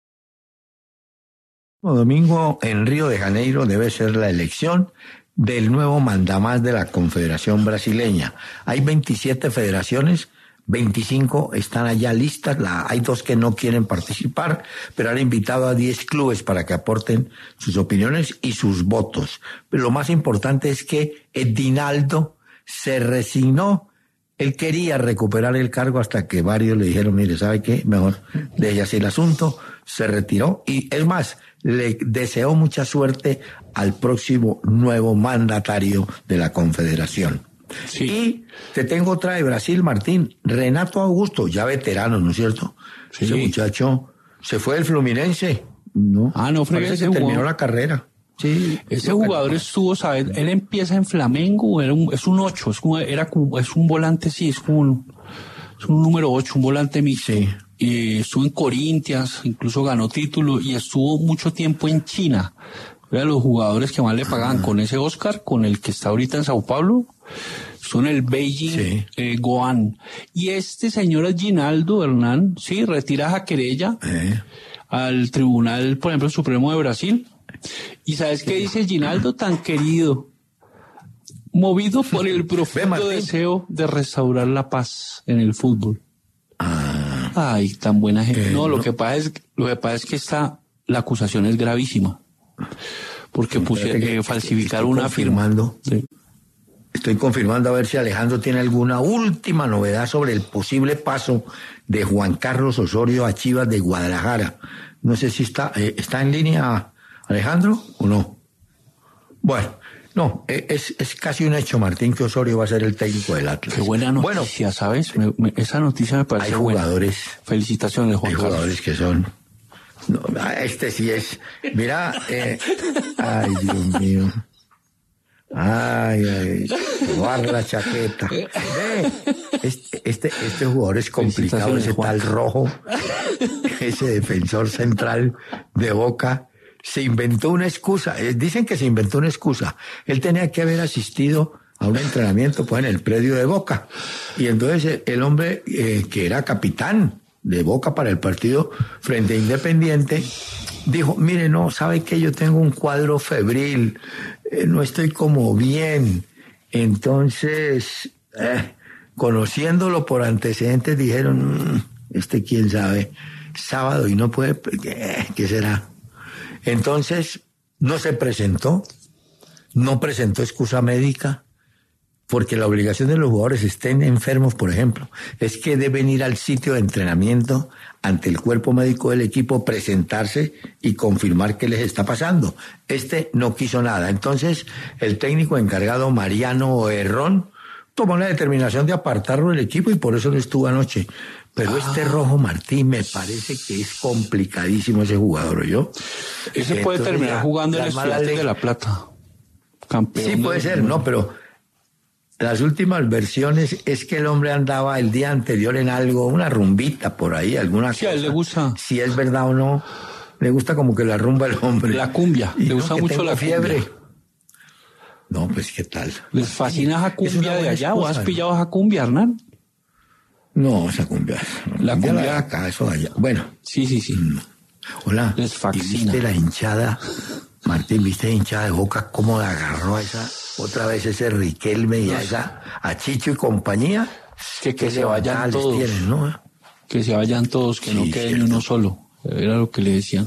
El domingo en Río de Janeiro debe ser la elección del nuevo mandamás de la Confederación Brasileña. Hay veintisiete federaciones, veinticinco están allá listas, la, hay dos que no quieren participar, pero han invitado a diez clubes para que aporten sus opiniones y sus votos. Pero lo más importante es que Edinaldo se resignó. Él quería recuperar el cargo hasta que varios le dijeron, mire, ¿sabe qué? Mejor deje así el asunto. Se retiró y, es más, le deseó mucha suerte al próximo nuevo mandatario de la Confederación. Sí. Y te tengo otra de Brasil, Martín. Renato Augusto, ya veterano, ¿no es cierto? Sí. Ese muchacho se fue del Fluminense, ¿no? Ah, no, Parece que terminó jugó. la carrera. Sí. Ese jugador estuvo, ¿sabes? Él empieza en Flamengo, era un, es un ocho, es como, era como, es un volante, sí, es como un, es un número ocho, un volante mixto. Sí. Y estuvo en Corinthians, incluso ganó título y estuvo mucho tiempo en China. Era los jugadores que más le pagaban ah. con ese Oscar, con el que está ahorita en Sao Paulo. Son el Beijing sí. eh, Goan. Y este señor Ginaldo Hernán, sí, retira a querella eh. al Tribunal, por ejemplo, Supremo de Brasil. ¿Y sabes qué dice Ginaldo, tan querido? Movido por el profundo deseo de restaurar la paz en el fútbol. Ah. Ay, tan buena gente. Eh, no, lo no. que pasa es, lo que pasa es que esta, la acusación es gravísima. Porque puse, eh, falsificar una firma. Sí. Estoy confirmando a ver si Alejandro tiene alguna última novedad sobre el posible paso de Juan Carlos Osorio a Chivas de Guadalajara. No sé si está, eh, está en línea Alejandro o no. Bueno, no, es, es casi un hecho, Martín, que Osorio va a ser el técnico del Atlas. Qué buena noticia, bueno, ¿sabes? Me, me, esa noticia me parece hay jugadores, buena. Felicitaciones, Juan hay Carlos. Hay jugadores que son... No, este sí es... Mira, eh, ay, Dios mío. Ay, ay, robar la chaqueta. Ve, este, este, este jugador es complicado, ese tal Rojo, ese defensor central de Boca, se inventó una excusa. Dicen que se inventó una excusa. Él tenía que haber asistido a un entrenamiento pues en el predio de Boca. Y entonces el hombre eh, que era capitán de Boca para el partido frente a Independiente, dijo, mire, no, ¿sabe qué? Yo tengo un cuadro febril, eh, no estoy como bien. Entonces, eh, conociéndolo por antecedentes, dijeron, mmm, este quién sabe, sábado y no puede, ¿qué, qué será? Entonces, no se presentó, no presentó excusa médica, porque la obligación de los jugadores estén enfermos, por ejemplo, es que deben ir al sitio de entrenamiento ante el cuerpo médico del equipo, presentarse y confirmar qué les está pasando. Este no quiso nada. Entonces, el técnico encargado, Mariano Herrón, tomó la determinación de apartarlo del equipo y por eso no estuvo anoche. Pero ah. este Rojo Martí me parece que es complicadísimo ese jugador, ¿yo? Ese puede Entonces, terminar ya, jugando en el Estudiantes de La Plata. Campeón. Sí, puede ser, no, pero las últimas versiones es que el hombre andaba el día anterior en algo, una rumbita por ahí, alguna sí, cosa. Sí, a él le gusta. Si es verdad o no, le gusta como que la rumba el hombre. La cumbia, y le gusta no, mucho la fiebre. Cumbia. No, pues qué tal. ¿Les fascina esa cumbia de allá o has pillado esa cumbia, Hernán? No, esa cumbia. La cumbia, cumbia de acá, eso de allá. Bueno. Sí, sí, sí. Hola. Les fascina. ¿Viste la hinchada? Martín, ¿viste la hinchada de Boca cómo la agarró a esa, otra vez ese Riquelme y a esa, a Chicho y compañía? Que, que se vayan todos. Tienen, ¿no? Que se vayan todos, que sí, no quede ni uno solo. Era lo que le decían.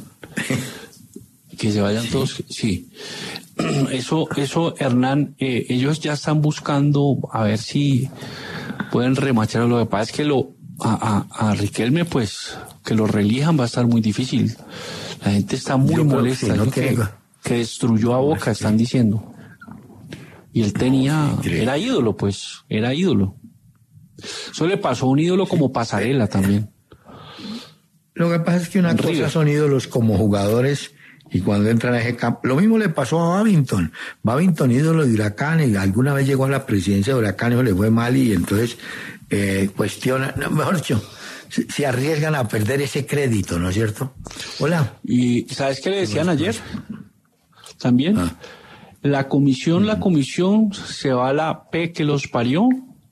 Que se vayan sí. todos, sí. Eso, eso, Hernán, eh, ellos ya están buscando a ver si pueden remachar. Lo que pasa es que lo, a, a, a Riquelme, pues, que lo reelijan va a estar muy difícil. La gente está muy Yo molesta. Que, no que, que destruyó a Boca, están diciendo. Y él tenía, era ídolo, pues, era ídolo. Eso le pasó a un ídolo como Pasarela también. Lo que pasa es que una en cosa River. Son ídolos como jugadores y cuando entran a ese campo. Lo mismo le pasó a Babington. Babington, ídolo de Huracán, y alguna vez llegó a la presidencia de Huracán y le fue mal y entonces eh, cuestiona, no, mejor dicho, se, se arriesgan a perder ese crédito, ¿no es cierto? Hola. ¿Y sabes qué le decían ayer? También. Ah. La comisión, mm. la comisión se va a la P que los parió.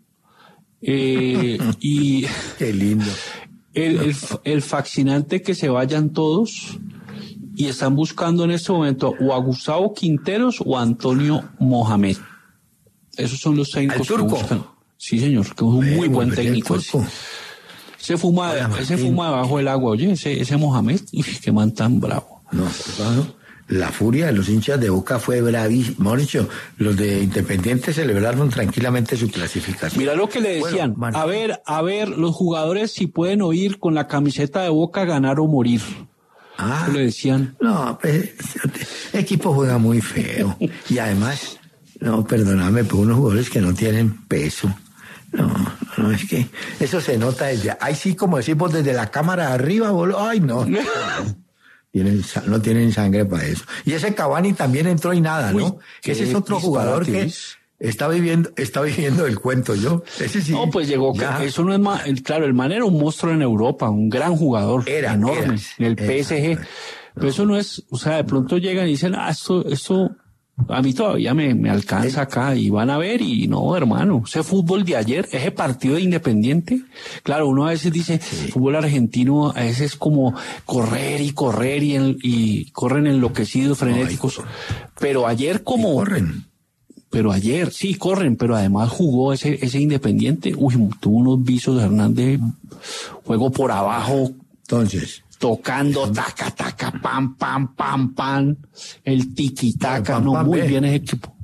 Eh, y. Qué lindo. El, el, el fascinante que se vayan todos y están buscando en este momento o a Gustavo Quinteros o a Antonio Mohamed. Esos son los técnicos que buscan. Sí, señor, que es un muy buen técnico. Ese. Se fuma, Oye, ese fuma debajo del agua, oye, ese, ese Mohamed, uy, qué man tan bravo. No, no. La furia de los hinchas de Boca fue bravísima. Dicho, los de Independiente celebraron tranquilamente su clasificación. Mira lo que le decían. Bueno, a ver, a ver, los jugadores si pueden oír con la camiseta de Boca ganar o morir. Ah, le decían. No, pues, el equipo juega muy feo. Y además, no, perdóname, pero unos jugadores que no tienen peso. No, no, es que eso se nota desde, ahí sí, como decimos, desde la cámara de arriba, boludo. Ay, no. Tienen, no tienen sangre para eso. Y ese Cavani también entró y nada, ¿no? Uy, ese es otro jugador que está viviendo, está viviendo el cuento, ¿yo? Ese sí. No, pues llegó, ya. Eso no es más, claro, el man era un monstruo en Europa, un gran jugador, era enorme, era, en el P S G. Era, pero no. Eso no es, o sea, de pronto llegan y dicen, ah, esto, esto, a mí todavía me, me alcanza acá, y van a ver, y no, hermano, ese fútbol de ayer, ese partido de Independiente, claro, uno a veces dice, sí. Fútbol argentino a veces es como correr y correr y, en, y corren enloquecidos, frenéticos, no, pero ayer como... corren. Pero ayer, sí, corren, pero además jugó ese, ese Independiente, uy, tuvo unos visos de Hernández, juego por abajo. Entonces... tocando, taca, taca, pam, pam, pam, pam, el tiki-taka, no, muy eh. bien ese equipo.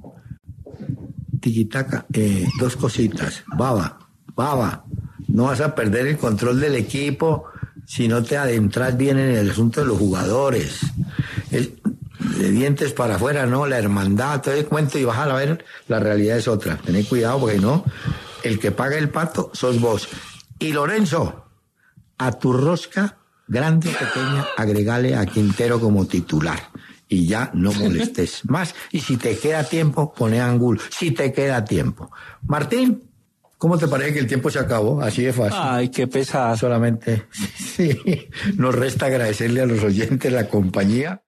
Tiki-taka, eh, dos cositas, baba, baba, no vas a perder el control del equipo si no te adentras bien en el asunto de los jugadores. Es, de dientes para afuera, no, la hermandad, te doy cuenta y vas a ver, la realidad es otra. Tened cuidado porque no, el que paga el pato sos vos. Y Lorenzo, a tu rosca, grande o pequeña, agregale a Quintero como titular. Y ya no molestes más. Y si te queda tiempo, pone a Angulo. Si te queda tiempo. Martín, ¿cómo te parece que el tiempo se acabó? Así de fácil. Ay, qué pesada. Solamente, sí, nos resta agradecerle a los oyentes la compañía.